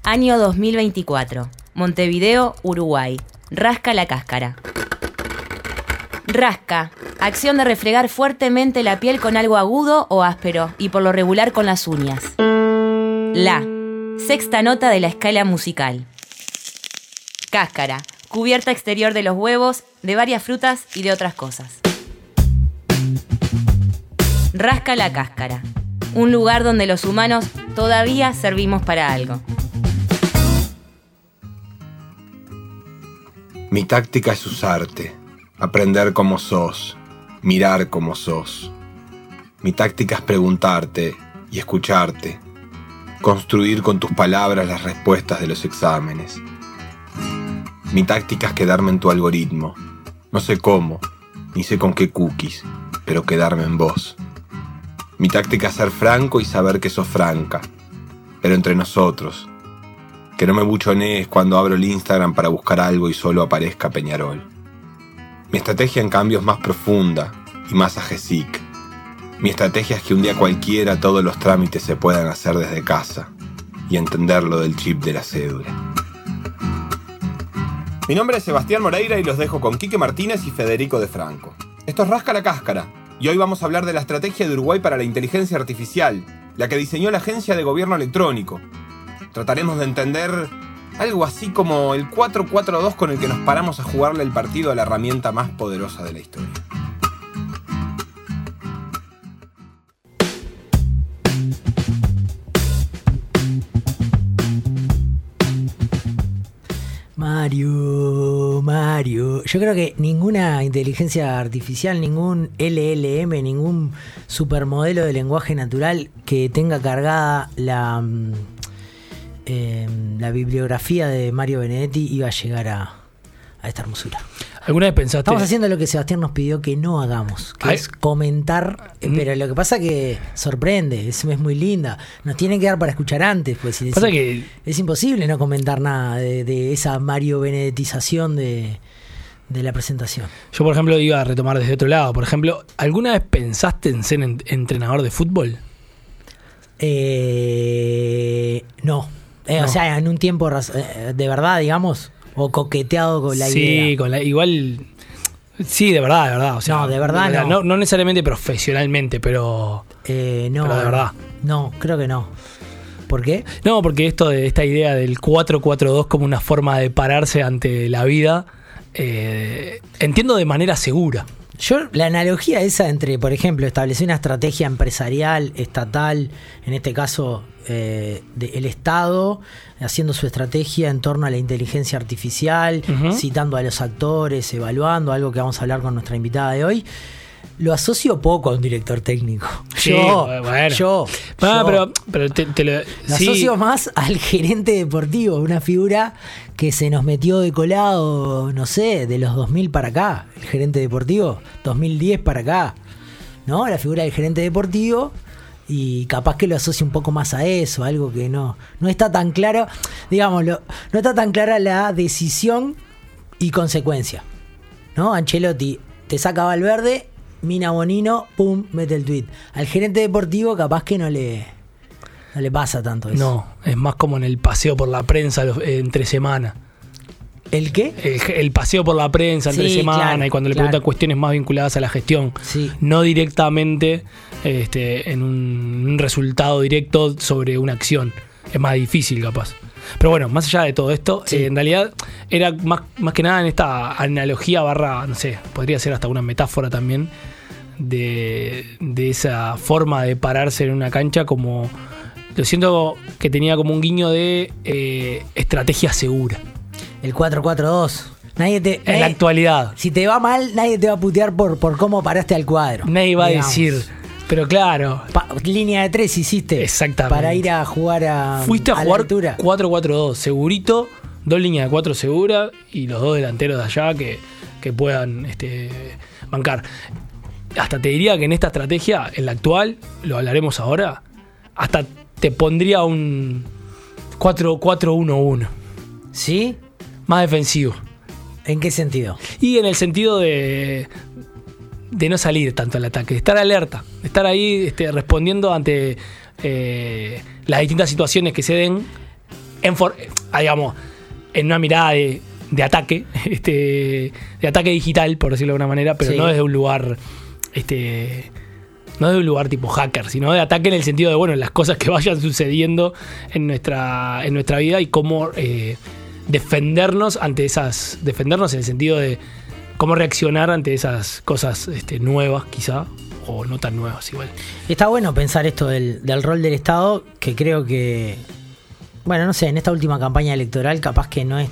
Año 2024. Montevideo, Uruguay. Rasca la cáscara. Rasca. Acción de refregar fuertemente la piel con algo agudo o áspero, y por lo regular con las uñas. La. Sexta nota de la escala musical. Cáscara. Cubierta exterior de los huevos, de varias frutas y de otras cosas. Rasca la cáscara. Un lugar donde los humanos todavía servimos para algo. Mi táctica es usarte, aprender como sos, mirar como sos. Mi táctica es preguntarte y escucharte, construir con tus palabras las respuestas de los exámenes. Mi táctica es quedarme en tu algoritmo, no sé cómo, ni sé con qué cookies, pero quedarme en vos. Mi táctica es ser franco y saber que sos franca, pero entre nosotros. Que no me buchonees cuando abro el Instagram para buscar algo y solo aparezca Peñarol. Mi estrategia en cambio es más profunda y más agesic. Mi estrategia es que un día cualquiera todos los trámites se puedan hacer desde casa y entender lo del chip de la cédula. Mi nombre es Sebastián Moreira y los dejo con Quique Martínez y Federico de Franco. Esto es Rasca la Cáscara y hoy vamos a hablar de la estrategia de Uruguay para la inteligencia artificial, la que diseñó la Agencia de Gobierno Electrónico. Trataremos de entender algo así como el 4-4-2 con el que nos paramos a jugarle el partido a la herramienta más poderosa de la historia. Mario. Yo creo que ninguna inteligencia artificial, ningún LLM, ningún supermodelo de lenguaje natural que tenga cargada la bibliografía de Mario Benedetti iba a llegar a esta hermosura. ¿Alguna vez pensaste? Estamos haciendo lo que Sebastián nos pidió que no hagamos, que es comentar, pero lo que pasa que sorprende, es muy linda. Nos tienen que dar para escuchar antes, pues si pasa que es imposible no comentar nada de esa Mario Benedettización de la presentación. Yo, por ejemplo, iba a retomar desde otro lado. Por ejemplo, ¿alguna vez pensaste en ser entrenador de fútbol? No. O sea, en un tiempo de verdad, digamos, o coqueteado con la idea. Sí, igual. Sí, de verdad. O sea, no, de verdad no. No necesariamente profesionalmente, pero. No. Pero de verdad. No, creo que no. ¿Por qué? No, porque esta idea del 4-4-2 como una forma de pararse ante la vida, entiendo de manera segura. Yo, la analogía esa entre, por ejemplo, establecer una estrategia empresarial, estatal, en este caso el Estado, haciendo su estrategia en torno a la inteligencia artificial, citando a los actores, evaluando, algo que vamos a hablar con nuestra invitada de hoy, lo asocio poco a un director técnico. Yo lo asocio más al gerente deportivo, una figura que se nos metió de colado, no sé, de los 2000 para acá, el gerente deportivo, 2010 para acá, ¿no? La figura del gerente deportivo, y capaz que lo asocio un poco más a eso, algo que no está tan claro, digámoslo, no está tan clara la decisión y consecuencia, ¿no? Ancelotti te saca Valverde, Mina Bonino, pum, mete el tweet. Al gerente deportivo capaz que no le pasa tanto eso. No, es más como en el paseo por la prensa entre semana. ¿El qué? El paseo por la prensa entre semana, claro, y cuando le preguntan cuestiones más vinculadas a la gestión. Sí. No directamente en un resultado directo sobre una acción. Es más difícil, capaz. Pero bueno, más allá de todo esto, en realidad era más que nada en esta analogía barra, no sé, podría ser hasta una metáfora también de esa forma de pararse en una cancha, como lo siento que tenía como un guiño de estrategia segura. El 4-4-2. En la actualidad. Si te va mal, nadie te va a putear por cómo paraste al cuadro. Nadie va a decir. Pero claro. Línea de 3 hiciste. Exactamente. Para ir a jugar Fuiste a jugar 4-4-2, segurito, 2 líneas de 4 seguras y los 2 delanteros de allá que puedan bancar. Hasta te diría que en esta estrategia, en la actual, lo hablaremos ahora, hasta te pondría un 4-4-1-1. ¿Sí? Más defensivo. ¿En qué sentido? Y en el sentido de no salir tanto al ataque, de estar alerta, de estar ahí respondiendo ante las distintas situaciones que se den digamos, en una mirada de ataque, de ataque digital, por decirlo de alguna manera, pero no desde un lugar, no de un lugar tipo hacker, sino de ataque en el sentido de, bueno, las cosas que vayan sucediendo en nuestra vida y cómo defendernos en el sentido de cómo reaccionar ante esas cosas nuevas, quizá, o no tan nuevas igual. Está bueno pensar esto del rol del Estado, que creo que, bueno, no sé, en esta última campaña electoral capaz que no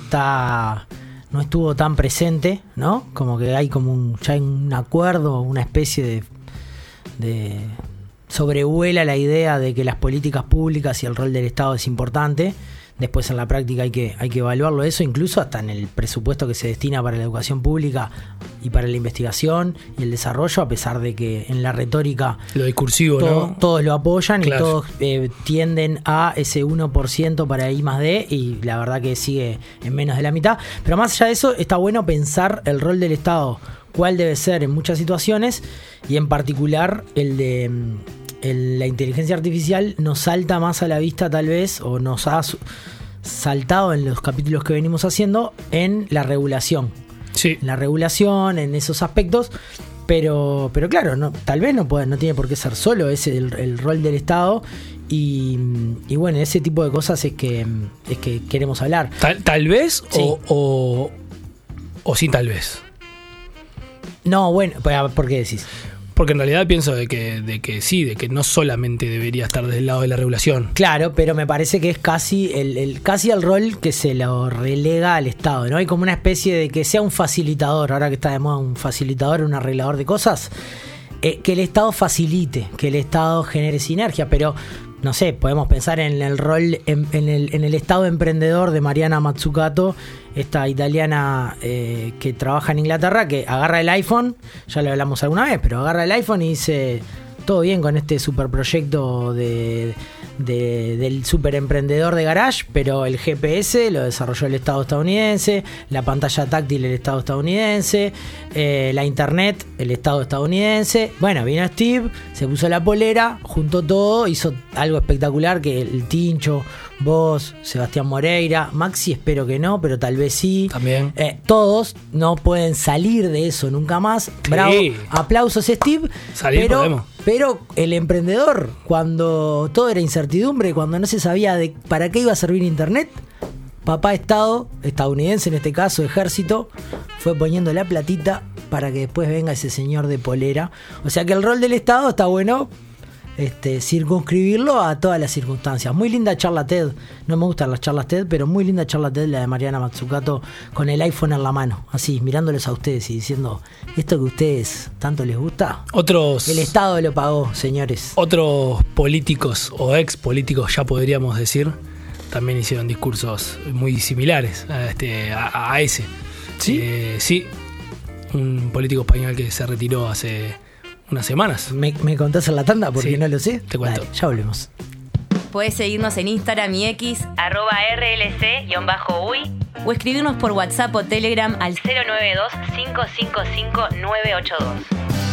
estuvo tan presente, ¿no? Como que hay ya hay un acuerdo, una especie de sobrevuela la idea de que las políticas públicas y el rol del Estado es importante. Después en la práctica hay que evaluarlo eso, incluso hasta en el presupuesto que se destina para la educación pública y para la investigación y el desarrollo, a pesar de que en la retórica lo discursivo, todos lo apoyan, claro, y todos tienden a ese 1% para I+D, y la verdad que sigue en menos de la mitad. Pero más allá de eso, está bueno pensar el rol del Estado, cuál debe ser en muchas situaciones, y en particular el de la inteligencia artificial nos salta más a la vista tal vez, o nos ha saltado en los capítulos que venimos haciendo, en la regulación. Sí. En la regulación, en esos aspectos, pero claro, tal vez no tiene por qué ser solo ese el rol del Estado, y bueno, ese tipo de cosas es que queremos hablar. Tal vez, sí. o sin tal vez. No, bueno, ¿por qué decís? Porque en realidad pienso de que sí, de que no solamente debería estar del lado de la regulación. Claro, pero me parece que es casi el rol que se lo relega al Estado, ¿no? Hay como una especie de que sea un facilitador, ahora que está de moda un facilitador, un arreglador de cosas, que el Estado facilite, que el Estado genere sinergia, pero no sé, podemos pensar en el rol, en el Estado emprendedor de Mariana Mazzucato, esta italiana que trabaja en Inglaterra, que agarra el iPhone, ya lo hablamos alguna vez, pero agarra el iPhone y dice, todo bien con este superproyecto del super emprendedor de garage, pero el GPS lo desarrolló el Estado estadounidense, la pantalla táctil el Estado estadounidense, la internet el Estado estadounidense. Bueno, vino Steve, se puso la polera, juntó todo, hizo algo espectacular que el Tincho, vos, Sebastián Moreira, Maxi espero que no, pero tal vez sí. También. Todos no pueden salir de eso nunca más. Sí. Bravo, aplausos Steve. Pero el emprendedor, cuando todo era incertidumbre, cuando no se sabía de para qué iba a servir Internet, papá Estado, estadounidense en este caso, ejército, fue poniendo la platita para que después venga ese señor de polera. O sea que el rol del Estado está bueno, circunscribirlo a todas las circunstancias. Muy linda charla TED, no me gustan las charlas TED, pero muy linda charla TED la de Mariana Mazzucato, con el iPhone en la mano, así mirándoles a ustedes y diciendo, esto que a ustedes tanto les gusta, el Estado lo pagó, señores. Otros políticos o ex políticos, ya podríamos decir, también hicieron discursos muy similares a ese. ¿Sí? Sí, un político español que se retiró hace unas semanas. ¿Me contás en la tanda? Porque sí, no lo sé. Te cuento. Dale, ya volvemos. Puedes seguirnos en Instagram y X, @RLC_uy, o escribirnos por WhatsApp o Telegram al 092-555-982.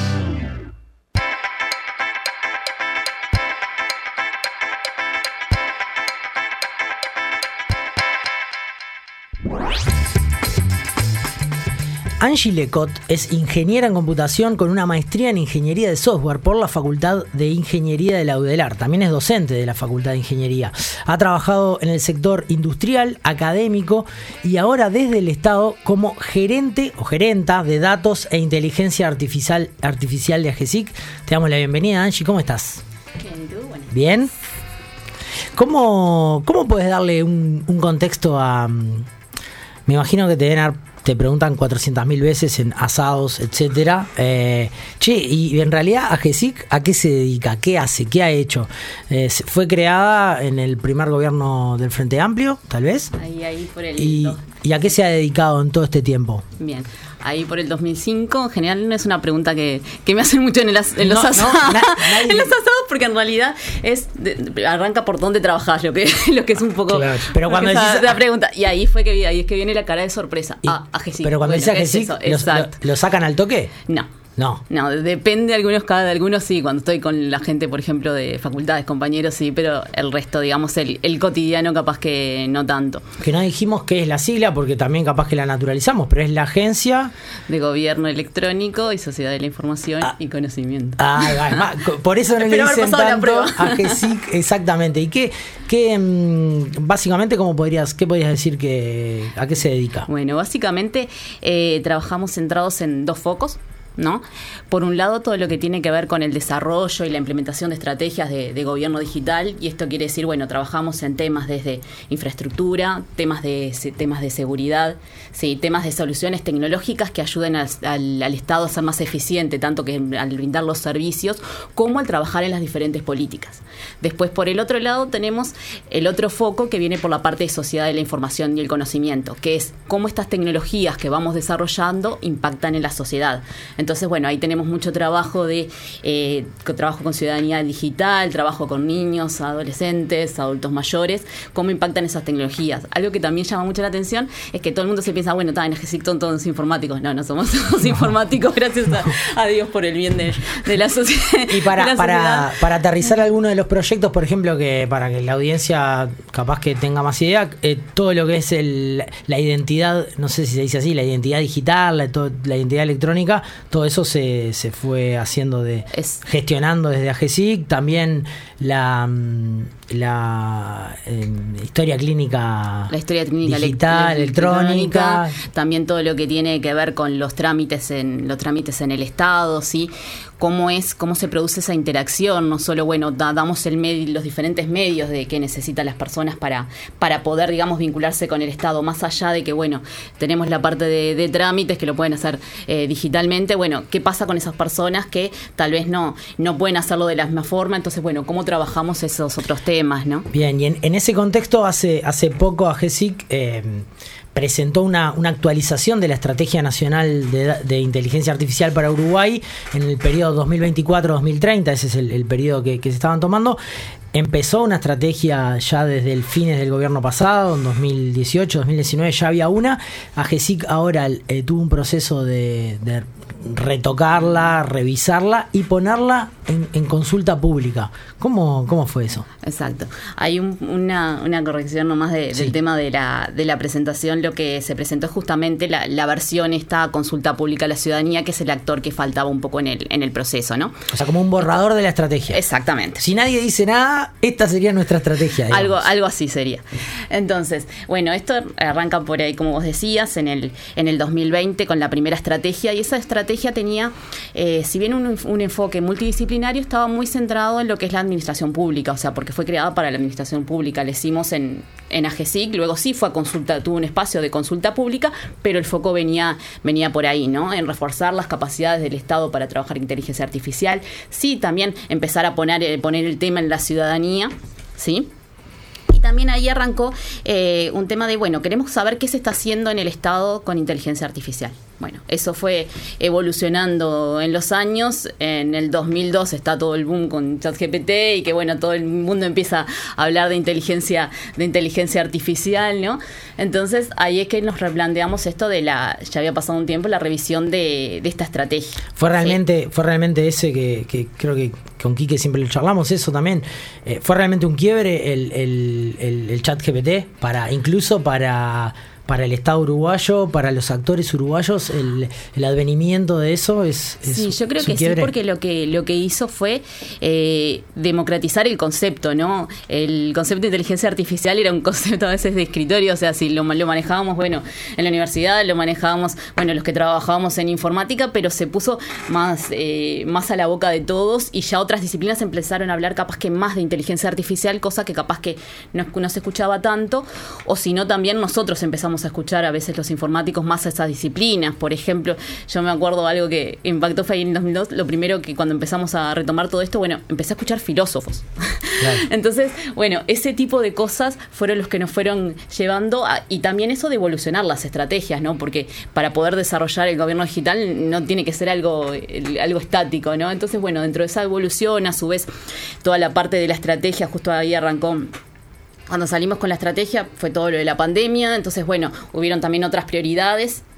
Angie Lecot es ingeniera en computación con una maestría en ingeniería de software por la Facultad de Ingeniería de la UDELAR. También es docente de la Facultad de Ingeniería. Ha trabajado en el sector industrial, académico y ahora desde el Estado como gerente o gerenta de datos e inteligencia artificial de AGESIC. Te damos la bienvenida, Angie. ¿Cómo estás? Bien, ¿tú? Bueno. ¿Bien? ¿Cómo puedes darle un contexto a... Me imagino que te preguntan 400.000 veces en asados, etcétera. Y en realidad AGESIC, ¿a qué se dedica? ¿Qué hace? ¿Qué ha hecho? Fue creada en el primer gobierno del Frente Amplio, tal vez. Ahí por el... ¿Y a qué se ha dedicado en todo este tiempo? Bien, ahí por el 2005. En general no es una pregunta que me hacen mucho en los asados. En los asados, porque en realidad arranca por dónde trabajás, lo que es un poco... Claro. Pero cuando decís la pregunta, y ahí fue ahí es que viene la cara de sorpresa. AGESIC. Pero cuando dice AGESIC, ¿lo sacan al toque? No. No. No, depende de algunos sí, cuando estoy con la gente, por ejemplo, de facultades, compañeros, sí, pero el resto, digamos, el cotidiano capaz que no tanto. Que no dijimos qué es la sigla, porque también capaz que la naturalizamos, pero es la Agencia de Gobierno Electrónico y Sociedad de la Información y Conocimiento. Por eso no le dicen tanto a GESIC, exactamente. ¿Y qué básicamente, qué podrías decir a qué se dedica? Bueno, básicamente trabajamos centrados en dos focos, ¿no? Por un lado, todo lo que tiene que ver con el desarrollo y la implementación de estrategias de gobierno digital, y esto quiere decir, bueno, trabajamos en temas desde infraestructura, temas de seguridad, sí, temas de soluciones tecnológicas que ayuden al Estado a ser más eficiente, tanto que al brindar los servicios, como al trabajar en las diferentes políticas. Después, por el otro lado, tenemos el otro foco que viene por la parte de sociedad de la información y el conocimiento, que es cómo estas tecnologías que vamos desarrollando impactan en la sociedad. Entonces, bueno, ahí tenemos mucho trabajo trabajo con ciudadanía digital, trabajo con niños, adolescentes, adultos mayores, cómo impactan esas tecnologías. Algo que también llama mucho la atención es que todo el mundo se piensa, bueno, en GESIC son todos informáticos. No somos todos informáticos, gracias a Dios por el bien de la sociedad. Y para aterrizar alguno de los proyectos, por ejemplo, que para que la audiencia capaz que tenga más idea, todo lo que es la identidad, no sé si se dice así, la identidad digital, la identidad electrónica, todo eso se fue haciendo gestionando desde AGESIC. También la historia clínica digital, electrónica. También todo lo que tiene que ver con los trámites en el Estado, ¿sí? Cómo se produce esa interacción, no solo, bueno, damos los diferentes medios de que necesitan las personas para poder, digamos, vincularse con el Estado, más allá de que, bueno, tenemos la parte de trámites que lo pueden hacer digitalmente. Bueno, ¿qué pasa con esas personas que tal vez no pueden hacerlo de la misma forma? Entonces, bueno, ¿cómo trabajamos esos otros temas, no? Bien, y en ese contexto, hace poco AGESIC presentó una actualización de la Estrategia Nacional de Inteligencia Artificial para Uruguay en el periodo 2024-2030, ese es el periodo que se estaban tomando. Empezó una estrategia ya desde el fines del gobierno pasado, en 2018, 2019 ya había una. AGESIC ahora tuvo un proceso de retocarla, revisarla y ponerla en consulta pública. ¿Cómo fue eso? Exacto. Hay una corrección nomás del tema de la presentación. Lo que se presentó es justamente la versión esta consulta pública a la ciudadanía, que es el actor que faltaba un poco en el proceso, ¿no? O sea, como un borrador de la estrategia. Exactamente. Si nadie dice nada, esta sería nuestra estrategia. Algo así sería. Entonces, bueno, esto arranca por ahí, como vos decías, en el 2020 con la primera estrategia, y esa estrategia tenía, si bien un enfoque multidisciplinario, estaba muy centrado en lo que es la administración pública, o sea, porque fue creada para la administración pública. Le hicimos en AGESIC, luego sí fue a consulta, tuvo un espacio de consulta pública, pero el foco venía por ahí, ¿no? En reforzar las capacidades del Estado para trabajar inteligencia artificial, sí, también empezar a poner el tema en la ciudadanía, ¿sí? Y también ahí arrancó un tema de, bueno, queremos saber qué se está haciendo en el Estado con inteligencia artificial. Bueno, eso fue evolucionando en los años. En el 2002 está todo el boom con ChatGPT y que, bueno, todo el mundo empieza a hablar de inteligencia artificial, ¿no? Entonces, ahí es que nos replanteamos esto ya había pasado un tiempo, la revisión de esta estrategia. Fue realmente ese que creo que con Quique siempre lo charlamos, eso también. Fue realmente un quiebre el ChatGPT incluso para el Estado uruguayo, para los actores uruguayos, el advenimiento de eso es sí, yo creo que quiebre. Sí, porque lo que hizo fue democratizar el concepto, ¿no? El concepto de inteligencia artificial era un concepto a veces de escritorio, o sea, si lo manejábamos, bueno, en la universidad lo manejábamos, bueno, los que trabajábamos en informática, pero se puso más a la boca de todos, y ya otras disciplinas empezaron a hablar capaz que más de inteligencia artificial, cosa que capaz que no se escuchaba tanto, o si no también nosotros empezamos a escuchar a veces los informáticos más a esas disciplinas. Por ejemplo, yo me acuerdo algo que impactó fue ahí en 2002, lo primero que cuando empezamos a retomar todo esto, bueno, empecé a escuchar filósofos. Claro. Entonces, bueno, ese tipo de cosas fueron los que nos fueron llevando y también eso de evolucionar las estrategias, ¿no? Porque para poder desarrollar el gobierno digital no tiene que ser algo estático, ¿no? Entonces, bueno, dentro de esa evolución, a su vez, toda la parte de la estrategia, justo ahí arrancó. Cuando salimos con la estrategia fue todo lo de la pandemia, entonces, bueno, hubieron también otras prioridades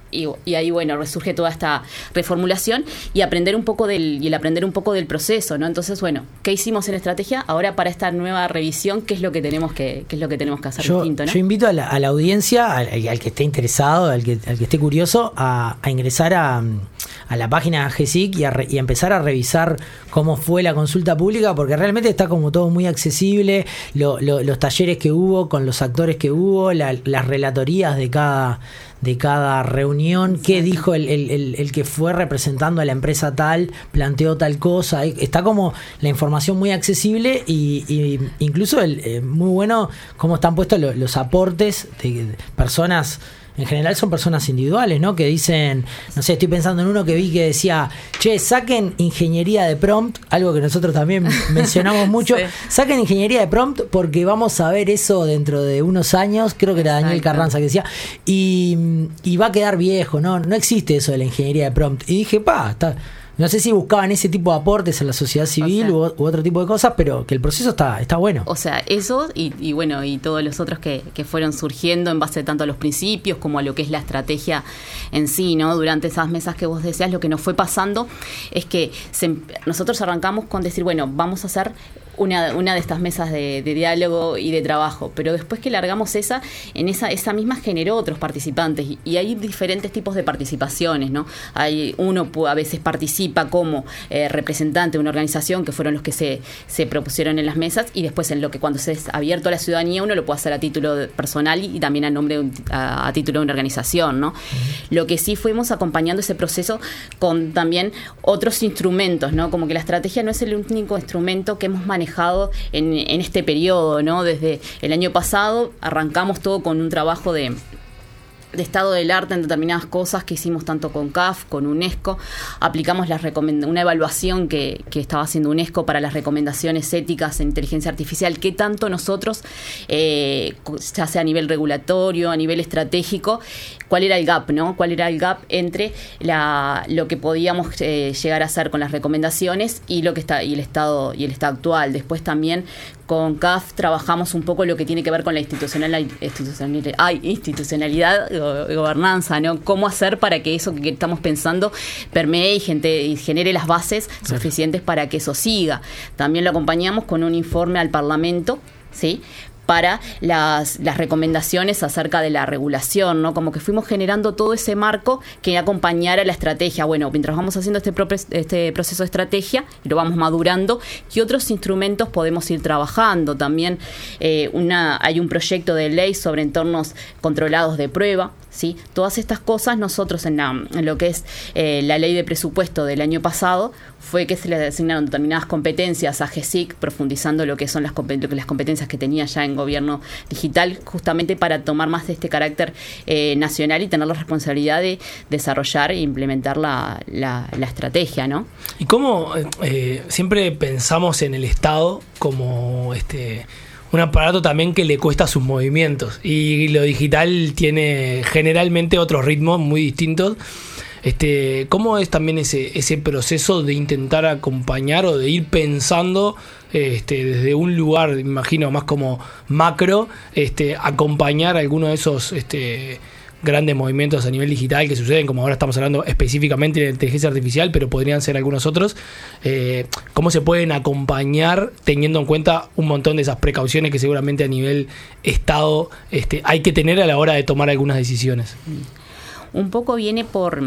y ahí, bueno, resurge toda esta reformulación y aprender un poco del proceso, ¿no? Entonces, bueno, ¿qué hicimos en estrategia? Ahora para esta nueva revisión, ¿qué es lo que tenemos que hacer distinto, ¿no? Yo invito a la audiencia, al que esté interesado, al que esté curioso, a ingresar a la página de GESIC y empezar a revisar cómo fue la consulta pública, porque realmente está como todo muy accesible, los talleres que hubo, con los actores que hubo, las relatorías de cada reunión. Exacto. Qué dijo el que fue representando a la empresa tal, planteó tal cosa. Está como la información muy accesible y incluso muy bueno cómo están puestos los aportes de personas. En general son personas individuales, ¿no? Que dicen, no sé, estoy pensando en uno que vi que decía, che, saquen ingeniería de prompt, algo que nosotros también mencionamos mucho, sí. Saquen ingeniería de prompt porque vamos a ver eso dentro de unos años, creo que era Daniel Carranza que decía, y va a quedar viejo, ¿no? No existe eso de la ingeniería de prompt. Y dije, está... No sé si buscaban ese tipo de aportes en la sociedad civil u otro tipo de cosas, pero que el proceso está bueno. O sea, eso y bueno, y todos los otros que fueron surgiendo en base tanto a los principios como a lo que es la estrategia en sí, ¿no? Durante esas mesas que vos decías, lo que nos fue pasando es que nosotros arrancamos con decir, bueno, vamos a hacer una de estas mesas de diálogo y de trabajo, pero después que largamos esa misma generó otros participantes y hay diferentes tipos de participaciones, ¿no? Uno a veces participa como representante de una organización, que fueron los que se propusieron en las mesas, y después en lo que cuando se es abierto a la ciudadanía uno lo puede hacer a título personal y también a nombre a título de una organización, ¿no? Lo que sí fuimos acompañando ese proceso con también otros instrumentos, ¿no? Como que la estrategia no es el único instrumento que hemos manejado en este periodo, ¿no? Desde el año pasado arrancamos todo con un trabajo de estado del arte en determinadas cosas que hicimos tanto con CAF, con UNESCO. Aplicamos una evaluación que estaba haciendo UNESCO para las recomendaciones éticas en inteligencia artificial, que tanto nosotros, ya sea a nivel regulatorio, a nivel estratégico, cuál era el gap, ¿no? Cuál era el gap entre lo que podíamos llegar a hacer con las recomendaciones y lo que está y el estado actual. Después también con CAF trabajamos un poco lo que tiene que ver con la institucionalidad, gobernanza, ¿no? Cómo hacer para que eso que estamos pensando permee y genere las bases suficientes para que eso siga. También lo acompañamos con un informe al Parlamento, ¿sí?, para las recomendaciones acerca de la regulación, ¿no? Como que fuimos generando todo ese marco que acompañara la estrategia. Bueno, mientras vamos haciendo este proceso de estrategia y lo vamos madurando, ¿qué otros instrumentos podemos ir trabajando? También hay un proyecto de ley sobre entornos controlados de prueba, ¿sí? Todas estas cosas nosotros en lo que es la ley de presupuesto del año pasado fue que se le asignaron determinadas competencias a GESIC, profundizando lo que son las competencias que tenía ya en gobierno digital, justamente para tomar más de este carácter nacional y tener la responsabilidad de desarrollar e implementar la estrategia, ¿no? Y cómo siempre pensamos en el Estado como un aparato también que le cuesta sus movimientos, y lo digital tiene generalmente otros ritmos muy distintos. ¿Cómo es también ese proceso de intentar acompañar o de ir pensando desde un lugar, me imagino, más como macro, acompañar alguno de esos grandes movimientos a nivel digital que suceden, como ahora estamos hablando específicamente de la inteligencia artificial, pero podrían ser algunos otros? ¿Cómo se pueden acompañar teniendo en cuenta un montón de esas precauciones que seguramente a nivel Estado hay que tener a la hora de tomar algunas decisiones? Un poco viene por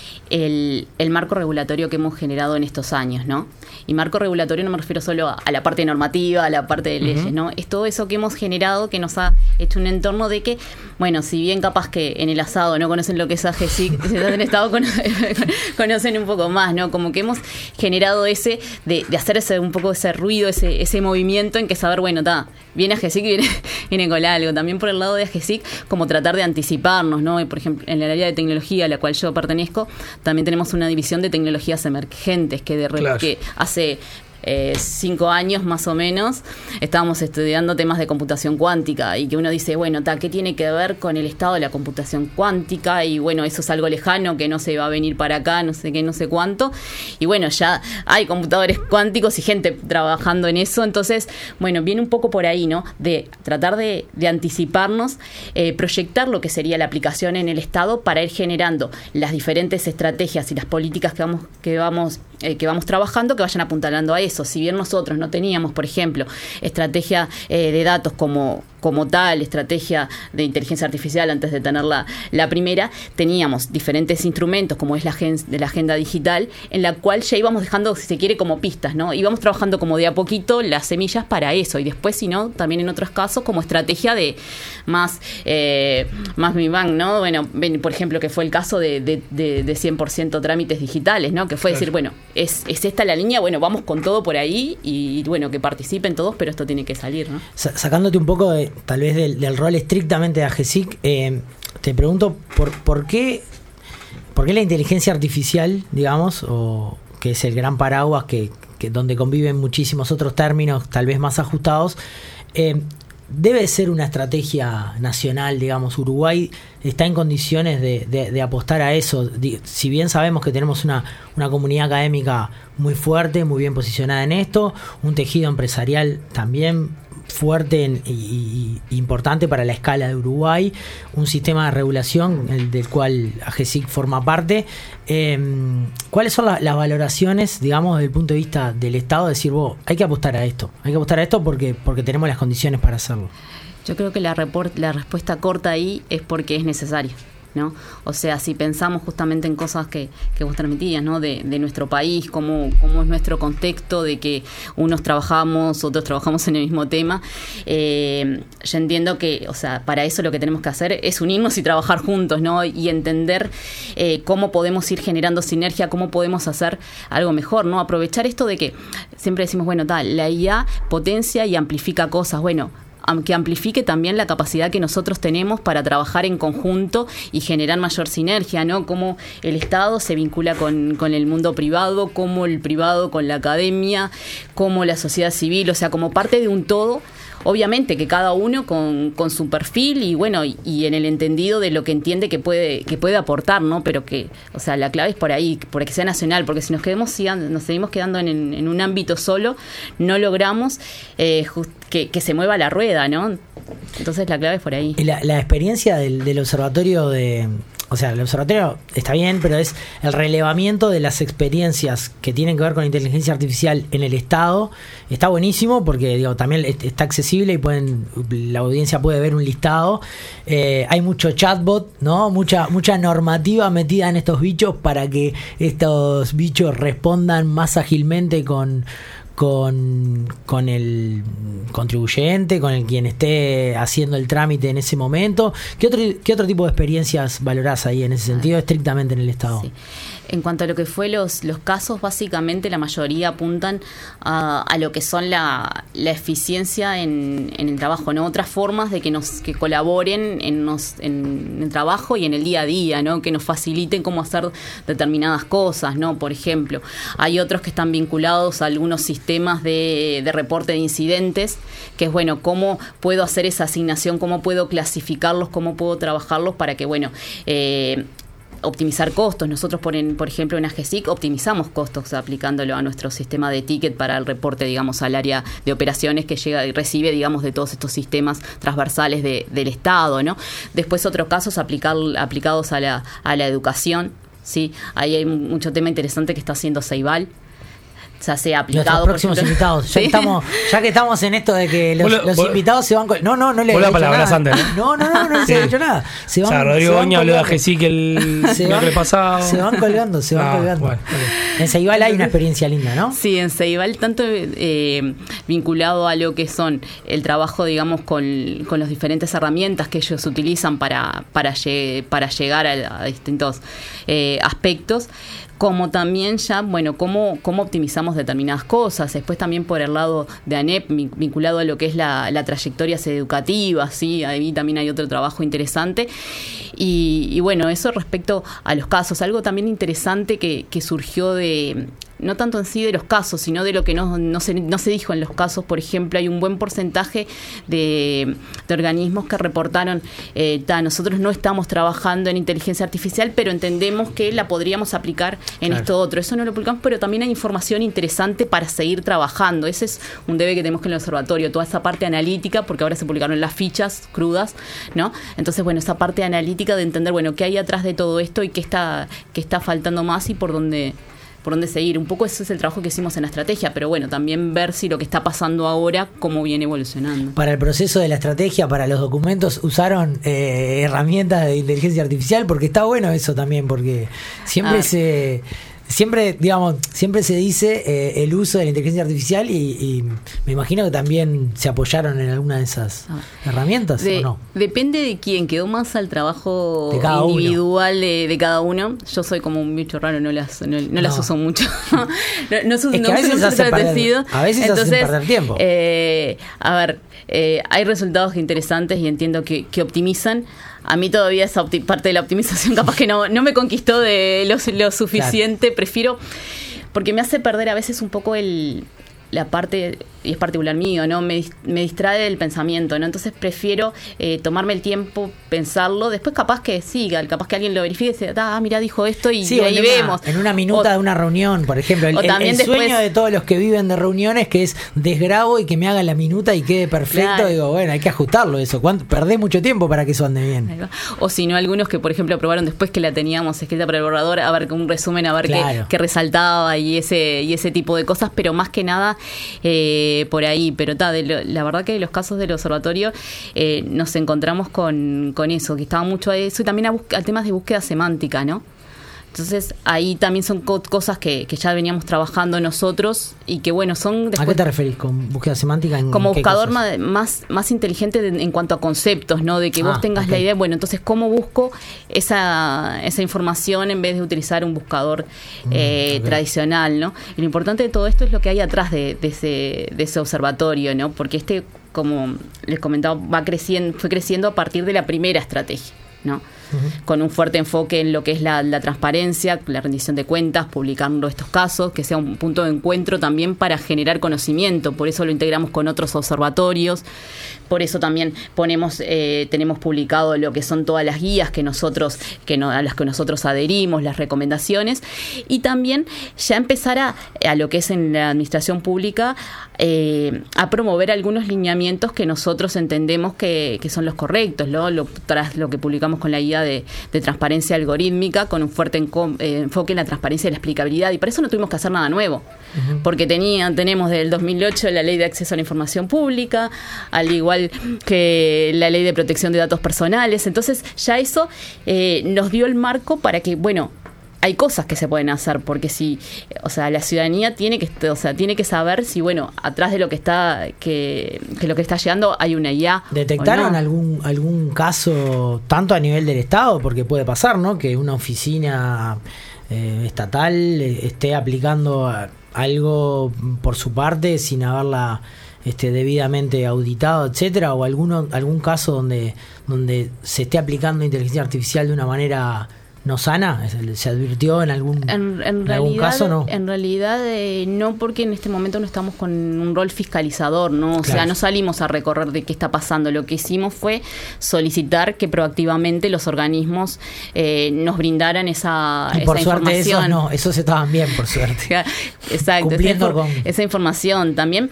el marco regulatorio que hemos generado en estos años, ¿no? Y marco regulatorio no me refiero solo a la parte normativa, a la parte de leyes, ¿no? Es todo eso que hemos generado que nos ha hecho un entorno de que, bueno, si bien capaz que en el asado no conocen lo que es AGESIC, si están en Estado conocen un poco más, ¿no? Como que hemos generado de hacer un poco ese ruido, ese movimiento en que saber, bueno, viene AGESIC y viene con algo. También por el lado de AGESIC, como tratar de anticiparnos, ¿no? Y por ejemplo, en el área de tecnología a la cual yo pertenezco, también tenemos una división de tecnologías emergentes que hace 5 años más o menos, estábamos estudiando temas de computación cuántica y que uno dice, bueno, ¿qué tiene que ver con el estado de la computación cuántica? Y bueno, eso es algo lejano que no se va a venir para acá, no sé qué, no sé cuánto. Y bueno, ya hay computadores cuánticos y gente trabajando en eso. Entonces, bueno, viene un poco por ahí, ¿no? De tratar de anticiparnos, proyectar lo que sería la aplicación en el Estado para ir generando las diferentes estrategias y las políticas que vamos trabajando, que vayan apuntalando a eso. Si bien nosotros no teníamos, por ejemplo, estrategia de datos como tal, estrategia de inteligencia artificial antes de tener la primera, teníamos diferentes instrumentos como es la agenda digital, en la cual ya íbamos dejando, si se quiere, como pistas, ¿no? Íbamos trabajando como de a poquito las semillas para eso, y después, si no, también en otros casos como estrategia de más Big Bang, ¿no? Bueno, por ejemplo, que fue el caso de 100% trámites digitales, ¿no? Que fue decir, bueno, es esta la línea, bueno, vamos con todo por ahí y bueno, que participen todos, pero esto tiene que salir, ¿no? Sacándote un poco tal vez del rol estrictamente de AGESIC, te pregunto por qué la inteligencia artificial, digamos, o que es el gran paraguas que donde conviven muchísimos otros términos tal vez más ajustados, debe ser una estrategia nacional, digamos. Uruguay está en condiciones de apostar a eso. Si bien sabemos que tenemos una comunidad académica muy fuerte, muy bien posicionada en esto, un tejido empresarial también fuerte y importante para la escala de Uruguay, un sistema de regulación del cual AGESIC forma parte. ¿Cuáles son las valoraciones, digamos, desde el punto de vista del Estado? Decir, hay que apostar a esto porque tenemos las condiciones para hacerlo. Yo creo que la respuesta corta ahí es porque es necesario, ¿no? O sea, si pensamos justamente en cosas que vos transmitías, ¿no? De nuestro país, cómo es nuestro contexto, de que otros trabajamos en el mismo tema, yo entiendo que, o sea, para eso lo que tenemos que hacer es unirnos y trabajar juntos, ¿no? Y entender cómo podemos ir generando sinergia, cómo podemos hacer algo mejor, ¿no? Aprovechar esto de que siempre decimos, bueno, la IA potencia y amplifica cosas, bueno, que amplifique también la capacidad que nosotros tenemos para trabajar en conjunto y generar mayor sinergia, ¿no? Cómo el Estado se vincula con el mundo privado, cómo el privado con la academia, cómo la sociedad civil, o sea, como parte de un todo. Obviamente que cada uno con su perfil y bueno, y en el entendido de lo que entiende que puede aportar, ¿no? Pero que, o sea, la clave es por ahí, porque sea nacional, porque si nos seguimos quedando en un ámbito solo, no logramos que se mueva la rueda, ¿no? Entonces la clave es por ahí. Y la experiencia del observatorio o sea, el observatorio está bien, pero es el relevamiento de las experiencias que tienen que ver con inteligencia artificial en el Estado. Está buenísimo porque también está accesible y la audiencia puede ver un listado. Hay mucho chatbot, ¿no? Mucha normativa metida en estos bichos para que estos bichos respondan más ágilmente con el contribuyente, con el quien esté haciendo el trámite en ese momento. ¿Qué otro tipo de experiencias valorás ahí en ese sentido, estrictamente en el Estado? Sí. En cuanto a lo que fue los casos, básicamente la mayoría apuntan a lo que son la eficiencia en el trabajo, ¿no? Otras formas de que colaboren en el trabajo y en el día a día, ¿no? Que nos faciliten cómo hacer determinadas cosas, ¿no? Por ejemplo, hay otros que están vinculados a algunos sistemas de reporte de incidentes, que es, bueno, cómo puedo hacer esa asignación, cómo puedo clasificarlos, cómo puedo trabajarlos para que, bueno, optimizar costos. Nosotros, por ejemplo, en AGESIC optimizamos costos aplicándolo a nuestro sistema de ticket para el reporte, digamos, al área de operaciones que llega y recibe, digamos, de todos estos sistemas transversales del Estado, ¿no? Después, otros casos aplicados a la educación, ¿sí? Ahí hay mucho tema interesante que está haciendo Ceibal. Ya sea aplicado. Nuestros próximos invitados. ¿Sí? Ya que estamos en esto de que los invitados se van con. No le he dicho palabra, nada. No le he dicho nada. Rodrigo Goña habló de AGESIC el miércoles pasado. Se van colgando. Bueno, okay. En Ceibal hay una experiencia linda, ¿no? Sí, en Ceibal, tanto vinculado a lo que son el trabajo, digamos, con las diferentes herramientas que ellos utilizan para llegar a distintos aspectos, como también ya, bueno, cómo optimizamos determinadas cosas. Después también por el lado de ANEP, vinculado a lo que es la trayectoria educativa, ¿sí? Ahí también hay otro trabajo interesante. Y bueno, eso respecto a los casos. Algo también interesante que surgió de no tanto en sí de los casos, sino de lo que no se dijo en los casos. Por ejemplo, hay un buen porcentaje de organismos que reportaron, nosotros no estamos trabajando en inteligencia artificial, pero entendemos que la podríamos aplicar en esto otro. Eso no lo publicamos, pero también hay información interesante para seguir trabajando. Ese es un debe que tenemos que en el observatorio, toda esa parte analítica, porque ahora se publicaron las fichas crudas, ¿no? Entonces, bueno, esa parte analítica de entender, bueno, qué hay atrás de todo esto y qué está faltando más y por dónde seguir. Un poco ese es el trabajo que hicimos en la estrategia, pero bueno, también ver si lo que está pasando ahora, cómo viene evolucionando. Para el proceso de la estrategia, para los documentos, ¿usaron herramientas de inteligencia artificial? Porque está bueno eso también, porque siempre se dice el uso de la inteligencia artificial y me imagino que también se apoyaron en alguna de esas herramientas, ¿o no? Depende de quién, quedó más al trabajo individual de cada uno. Yo soy como un bicho raro, no las uso mucho. A veces hacen perder tiempo. A ver, hay resultados interesantes y entiendo que optimizan. A mí todavía esa parte de la optimización capaz que no me conquistó de lo suficiente. Claro. Prefiero, porque me hace perder a veces un poco la parte, y es particular mío, ¿no? Me distrae del pensamiento, ¿no? Entonces prefiero tomarme el tiempo, pensarlo, después capaz que alguien lo verifique y dice, mira, dijo esto y ahí vemos. En una minuta de una reunión, por ejemplo, el sueño de todos los que viven de reuniones, que es desgrabo y que me haga la minuta y quede perfecto. Claro. Digo, bueno, hay que ajustarlo eso. Perdés mucho tiempo para que eso ande bien. O si no, algunos que, por ejemplo, aprobaron después que la teníamos escrita para el borrador, a ver un resumen, a ver qué resaltaba y ese tipo de cosas, pero más que nada por ahí, pero la verdad que en los casos del observatorio nos encontramos con eso, que estaba mucho a eso y también a temas de búsqueda semántica, ¿no? Entonces ahí también son cosas que ya veníamos trabajando nosotros y que bueno, son... ¿A qué te referís con búsqueda semántica? Como buscador más inteligente en cuanto a conceptos, ¿no? De que vos tengas la idea, bueno, entonces ¿cómo busco esa información en vez de utilizar un buscador tradicional, ¿no? Y lo importante de todo esto es lo que hay atrás de ese observatorio, ¿no? Porque como les comentaba, fue creciendo a partir de la primera estrategia, ¿no? Con un fuerte enfoque en lo que es la transparencia, la rendición de cuentas, publicando estos casos, que sea un punto de encuentro también para generar conocimiento. Por eso lo integramos con otros observatorios. Por eso también tenemos publicado lo que son todas las guías a las que nosotros adherimos, las recomendaciones, y también ya empezar a lo que es en la administración pública a promover algunos lineamientos que nosotros entendemos que son los correctos, ¿no? Tras lo que publicamos con la guía de transparencia algorítmica, con un fuerte enfoque en la transparencia y la explicabilidad, y para eso no tuvimos que hacer nada nuevo, porque tenemos desde el 2008 la Ley de Acceso a la Información Pública, al igual que la Ley de Protección de Datos Personales. Entonces ya eso nos dio el marco para que, bueno, hay cosas que se pueden hacer, porque la ciudadanía tiene que saber si, bueno, atrás de lo que está lo que está llegando hay una IA. ¿Detectaron algún caso tanto a nivel del Estado? Porque puede pasar, ¿no? Que una oficina estatal esté aplicando algo por su parte sin haberla debidamente auditado, etcétera, o algún caso donde se esté aplicando inteligencia artificial de una manera no sana. ¿Se advirtió en algún caso? No. En realidad no, porque en este momento no estamos con un rol fiscalizador, ¿no? O sea, no salimos a recorrer de qué está pasando. Lo que hicimos fue solicitar que proactivamente los organismos nos brindaran esa información. Esos estaban bien, por suerte. Exacto. Cumpliendo esa información también.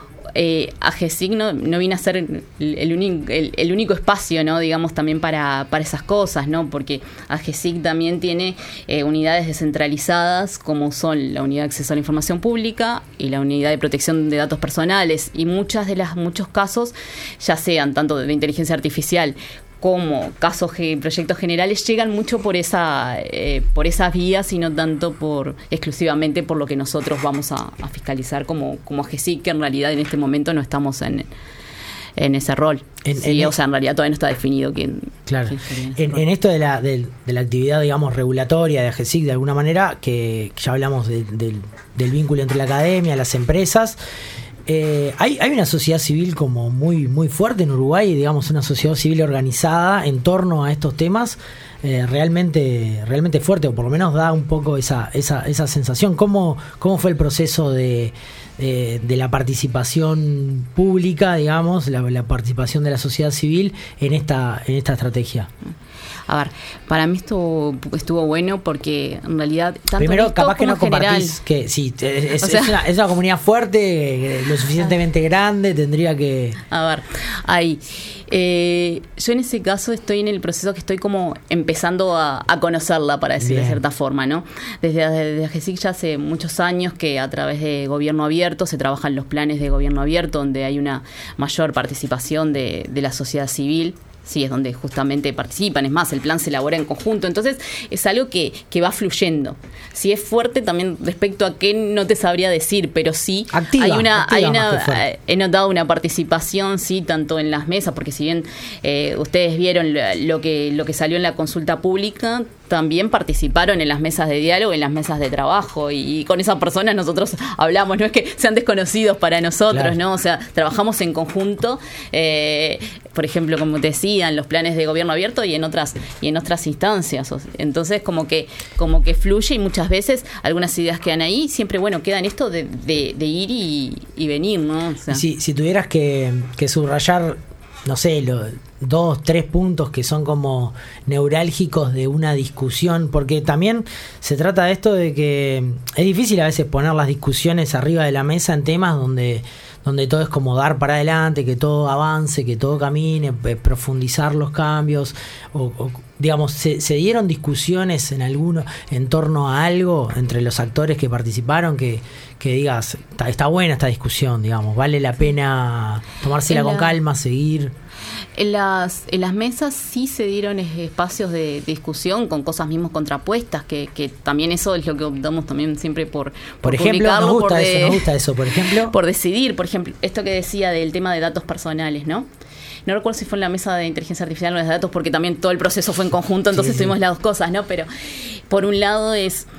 AGESIC no viene a ser el único espacio, ¿no? Digamos, también para esas cosas, ¿no? Porque AGESIC también tiene unidades descentralizadas, como son la Unidad de Acceso a la Información Pública y la Unidad de Protección de Datos Personales, y muchos casos, ya sean tanto de inteligencia artificial como proyectos generales, llegan mucho por esas vías y no tanto exclusivamente por lo que nosotros vamos a fiscalizar como AGESIC, que en realidad en este momento no estamos en ese rol. En realidad todavía no está definido quién. Claro. En esto de la actividad, digamos, regulatoria de AGESIC, de alguna manera, que ya hablamos del vínculo entre la academia, las empresas. Hay una sociedad civil como muy, muy fuerte en Uruguay, digamos, una sociedad civil organizada en torno a estos temas, realmente fuerte, o por lo menos da un poco esa sensación. ¿Cómo fue el proceso de la participación pública, digamos, la participación de la sociedad civil en esta estrategia? A ver, para mí estuvo bueno porque en realidad tanto primero capaz que no compartís que sí, es una comunidad fuerte, lo suficientemente grande, tendría que... A ver, ahí yo en ese caso estoy en el proceso que estoy como empezando a conocerla, para decir de cierta forma, ¿no? Desde AGESIC ya hace muchos años que a través de gobierno abierto se trabajan los planes de gobierno abierto, donde hay una mayor participación de la sociedad civil. Sí, es donde justamente participan. Es más, el plan se elabora en conjunto. Entonces, es algo que va fluyendo. Si es fuerte también respecto a qué no te sabría decir, pero sí activa, he notado una participación, sí, tanto en las mesas, porque si bien ustedes vieron lo que salió en la consulta pública, también participaron en las mesas de diálogo, en las mesas de trabajo, y con esas personas nosotros hablamos, no es que sean desconocidos para nosotros, claro, ¿no? O sea, trabajamos en conjunto, por ejemplo, como te decía, en los planes de gobierno abierto y en otras instancias. Entonces, como que fluye, y muchas veces algunas ideas quedan ahí, siempre, bueno, queda en esto de ir y venir, ¿no? O sea, si tuvieras que subrayar, no sé, 2, 3 puntos que son como neurálgicos de una discusión, porque también se trata de esto de que es difícil a veces poner las discusiones arriba de la mesa en temas donde todo es como dar para adelante, que todo avance, que todo camine, profundizar los cambios, o digamos, se dieron discusiones en torno a algo entre los actores que participaron que digas, está buena esta discusión, digamos, vale la pena tomársela con calma, seguir. En las mesas sí se dieron espacios de discusión con cosas mismas contrapuestas, que también eso es lo que optamos también siempre por ejemplo, nos gusta eso, por ejemplo. Por decidir, por ejemplo, esto que decía del tema de datos personales, ¿no? No recuerdo si fue en la mesa de inteligencia artificial o de datos, porque también todo el proceso fue en conjunto, entonces tuvimos las dos cosas, ¿no? Pero por un lado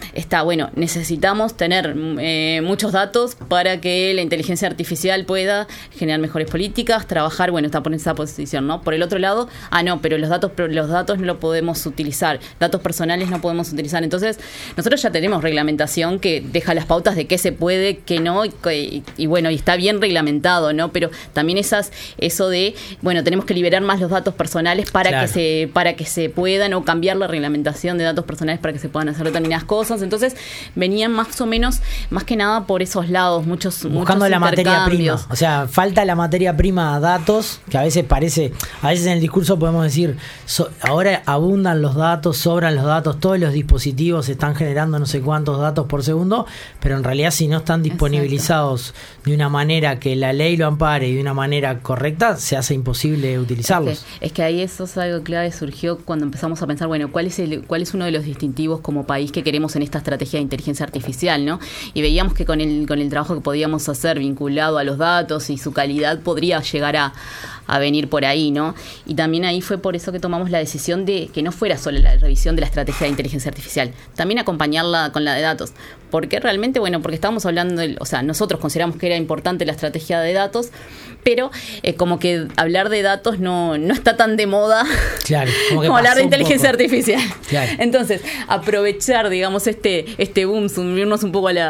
necesitamos tener muchos datos para que la inteligencia artificial pueda generar mejores políticas, trabajar, está por esa posición, ¿no? Por el otro lado, pero los datos no lo podemos utilizar, datos personales no podemos utilizar. Entonces, nosotros ya tenemos reglamentación que deja las pautas de qué se puede, qué no, y está bien reglamentado, ¿no? Pero también eso de, tenemos que liberar más los datos personales para que se puedan, o cambiar la reglamentación de datos personales para que se puedan hacer determinadas cosas. Entonces venían más o menos, más que nada por esos lados, buscando la materia prima. O sea, falta la materia prima, datos, que a veces en el discurso podemos decir, ahora abundan los datos, sobran los datos, todos los dispositivos están generando no sé cuántos datos por segundo, pero en realidad si no están disponibilizados de una manera que la ley lo ampare y de una manera correcta, se hace imposible utilizarlos. Es que ahí eso es algo clave, surgió cuando empezamos a pensar, ¿cuál es uno de los distintivos como país que queremos en esta estrategia de inteligencia artificial, ¿no? Y veíamos que con el trabajo que podíamos hacer vinculado a los datos y su calidad podría llegar a venir por ahí, ¿no? Y también ahí fue por eso que tomamos la decisión de que no fuera solo la revisión de la estrategia de inteligencia artificial, también acompañarla con la de datos. ¿Por qué realmente? Porque estábamos hablando nosotros consideramos que era importante la estrategia de datos, pero como que hablar de datos no está tan de moda, claro, como hablar de inteligencia artificial. Claro. Entonces, aprovechar, digamos, este boom, sumirnos un poco a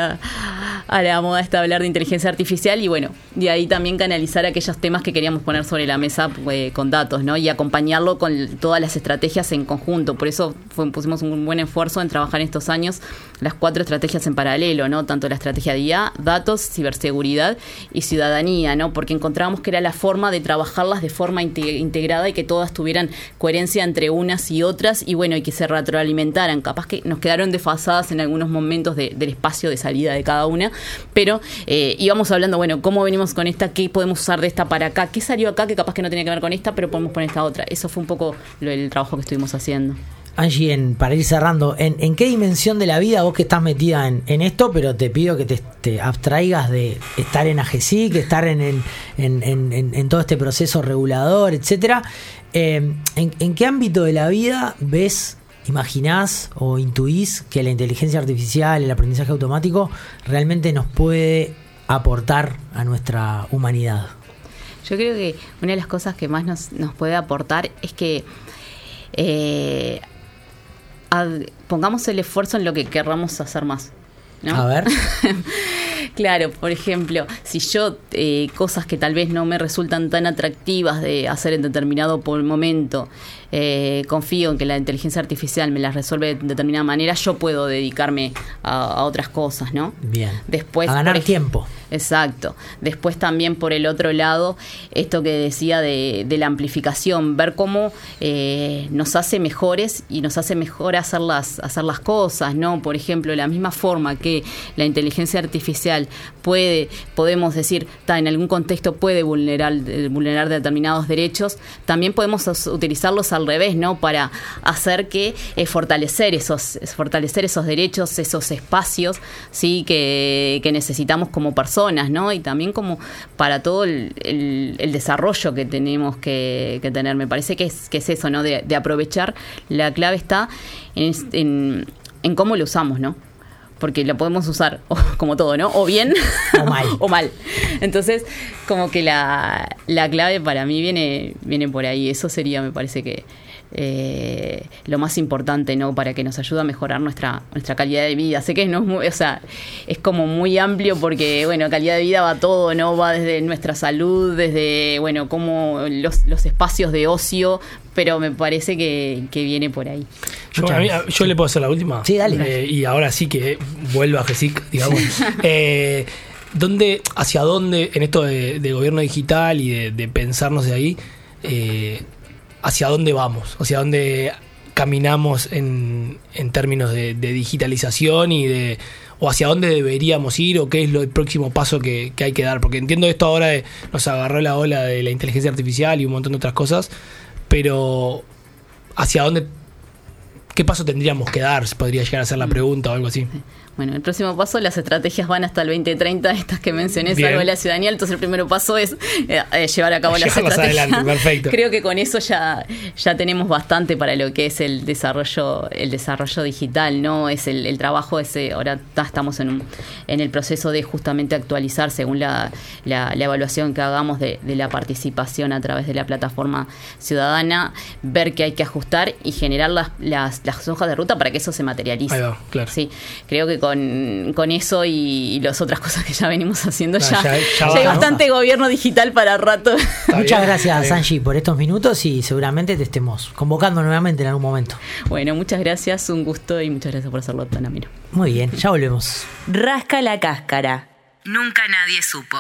la moda de hablar de inteligencia artificial, y de ahí también canalizar aquellos temas que queríamos poner sobre la mesa con datos, ¿no? Y acompañarlo con todas las estrategias en conjunto. Por eso pusimos un buen esfuerzo en trabajar en estos años las 4 estrategias en paralelo, ¿no? Tanto la estrategia de IA, datos, ciberseguridad y ciudadanía, ¿no? Porque encontrábamos que era la forma de trabajarlas de forma integrada y que todas tuvieran coherencia entre unas y otras, y que se retroalimentaran. Capaz que nos quedaron desfasadas en algunos momentos del espacio de salida de cada una, pero íbamos hablando, ¿cómo venimos con esta? ¿Qué podemos usar de esta para acá? ¿Qué salió acá que capaz que no tenía que ver con esta, pero podemos poner esta otra? Eso fue un poco el trabajo que estuvimos haciendo. Angie, para ir cerrando, ¿en qué dimensión de la vida vos que estás metida en esto, pero te pido que te abstraigas de estar en AGESIC, que estar en todo este proceso regulador, etcétera? ¿En qué ámbito de la vida ves, imaginás o intuís que la inteligencia artificial, el aprendizaje automático realmente nos puede aportar a nuestra humanidad? Yo creo que una de las cosas que más nos puede aportar es que pongamos el esfuerzo en lo que querramos hacer más, ¿no? A ver. Claro, por ejemplo, si yo cosas que tal vez no me resultan tan atractivas de hacer en determinado momento, confío en que la inteligencia artificial me las resuelve de determinada manera, yo puedo dedicarme a otras cosas, ¿no? Bien. Después, a ganar tiempo. Exacto. Después también por el otro lado, esto que decía de la amplificación, ver cómo nos hace mejores y nos hace mejor hacer las cosas, ¿no? Por ejemplo, la misma forma que la inteligencia artificial podemos decir, en algún contexto puede vulnerar determinados derechos, también podemos utilizarlos al revés, ¿no? Para hacer que fortalecer esos derechos, esos espacios, ¿sí? que necesitamos como personas, ¿no? Y también como para todo el desarrollo que tenemos que tener. Me parece que es eso, ¿no? De aprovechar. La clave está en cómo lo usamos, ¿no? Porque lo podemos usar como todo, ¿no? O bien o mal. O mal. Entonces, como que la clave para mí viene por ahí. Eso sería, me parece que lo más importante, ¿no? Para que nos ayude a mejorar nuestra calidad de vida. Sé que no es muy, es como muy amplio porque, bueno, calidad de vida va todo, ¿no? Va desde nuestra salud, desde, bueno, como los espacios de ocio, pero me parece que viene por ahí. Yo le puedo hacer la última. Sí, dale. Y ahora sí que vuelvo a GESIC, digamos. ¿Hacia dónde, en esto de gobierno digital y de pensarnos de ahí, hacia dónde vamos? ¿Hacia dónde caminamos en términos de digitalización o hacia dónde deberíamos ir, o qué es el próximo paso que hay que dar? Porque entiendo esto ahora nos agarró la ola de la inteligencia artificial y un montón de otras cosas, pero ¿hacia dónde? ¿Qué paso tendríamos que dar? Podría llegar a ser la pregunta o algo así. Bueno, el próximo paso, las estrategias van hasta el 2030, estas que mencioné, algo de la ciudadanía. Entonces el primer paso es llevar a cabo las estrategias. Adelante, perfecto. Creo que con eso ya tenemos bastante para lo que es el desarrollo digital, ¿no? Es el trabajo ese. Ahora estamos en el proceso de justamente actualizar según la evaluación que hagamos de la participación a través de la plataforma ciudadana, ver qué hay que ajustar y generar las hojas de ruta para que eso se materialice. Ahí va, claro. Sí, creo que con eso y las otras cosas que ya venimos haciendo ya hay bastante gobierno digital para rato. Muchas gracias, Angie, por estos minutos y seguramente te estemos convocando nuevamente en algún momento. Bueno, muchas gracias, un gusto y muchas gracias por hacerlo tan ameno. Muy bien, ya volvemos. Rasca la cáscara. Nunca nadie supo.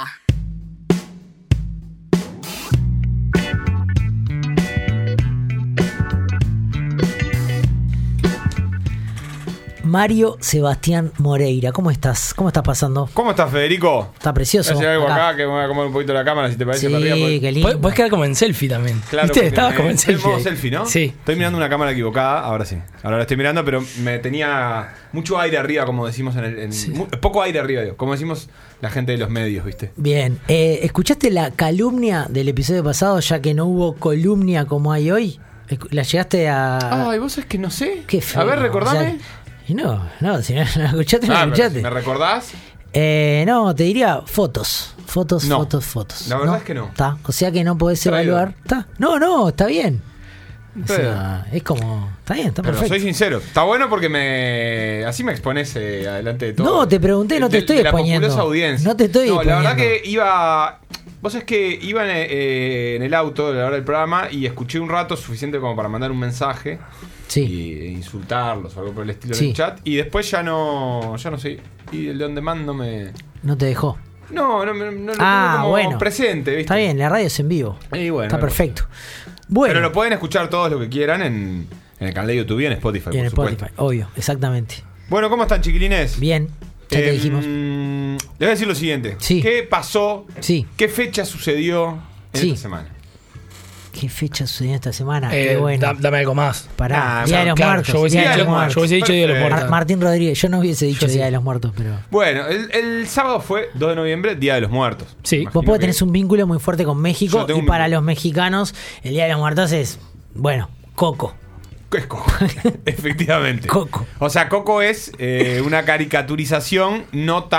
Mario Sebastián Moreira, ¿cómo estás? ¿Cómo estás pasando? ¿Cómo estás, Federico? Está precioso. Voy a hacer algo acá que me voy a comer un poquito la cámara, si te parece. Sí, para arriba, qué lindo. Puedes quedar como en selfie también. Claro, ¿Viste? Estabas como en selfie. modo selfie, ¿no? Sí. Estoy mirando una cámara equivocada, ahora sí. Ahora la estoy mirando, pero me tenía mucho aire arriba, como decimos poco aire arriba, digo, como decimos la gente de los medios, ¿viste? Bien. ¿Escuchaste la calumnia del episodio pasado, ya que no hubo columnia como hay hoy? ¿La llegaste a...? Ay, vos es que no sé. Qué feo. A ver, recordame. O sea, no, si no la escuchaste, no la escuchaste. ¿Me recordás? No, te diría fotos. Fotos. La verdad es que no. ¿Está? O sea que no podés evaluar. ¿Está? No, está bien. O sea, es como... Está bien, está perfecto. Pero soy sincero, está bueno porque así me expones adelante de todo. No, te pregunté, no te estoy exponiendo. La populosa audiencia. No te estoy exponiendo. La verdad que iba... Vos sabés que iba en el auto a la hora del programa y escuché un rato suficiente como para mandar un mensaje. Sí. Y insultarlos o algo por el estilo en el chat. Y después ya no sé. Y el de on demand no te dejó. No lo tengo como presente, ¿viste? Está bien, la radio es en vivo. Y bueno, está perfecto. Bueno. Pero lo pueden escuchar todos lo que quieran en el canal de YouTube y en Spotify, y en por Spotify, obvio, exactamente. Bueno, ¿cómo están, chiquilines? Bien, ya te dijimos. Les voy a decir lo siguiente. Sí. ¿Qué pasó? Sí. ¿Qué fecha sucedió en esta semana? ¿Qué fecha sucedió esta semana? Qué bueno. Dame algo más. Pará, Día de los Muertos. Yo hubiese dicho Día de los Muertos. Martín Rodríguez, yo no hubiese dicho Día de los Muertos, pero... Bueno, el sábado fue 2 de noviembre, Día de los Muertos. Sí. Vos podés tener un vínculo muy fuerte con México y para los mexicanos el Día de los Muertos es, bueno, Coco. Es Coco, efectivamente. Coco. O sea, Coco es una caricaturización no tan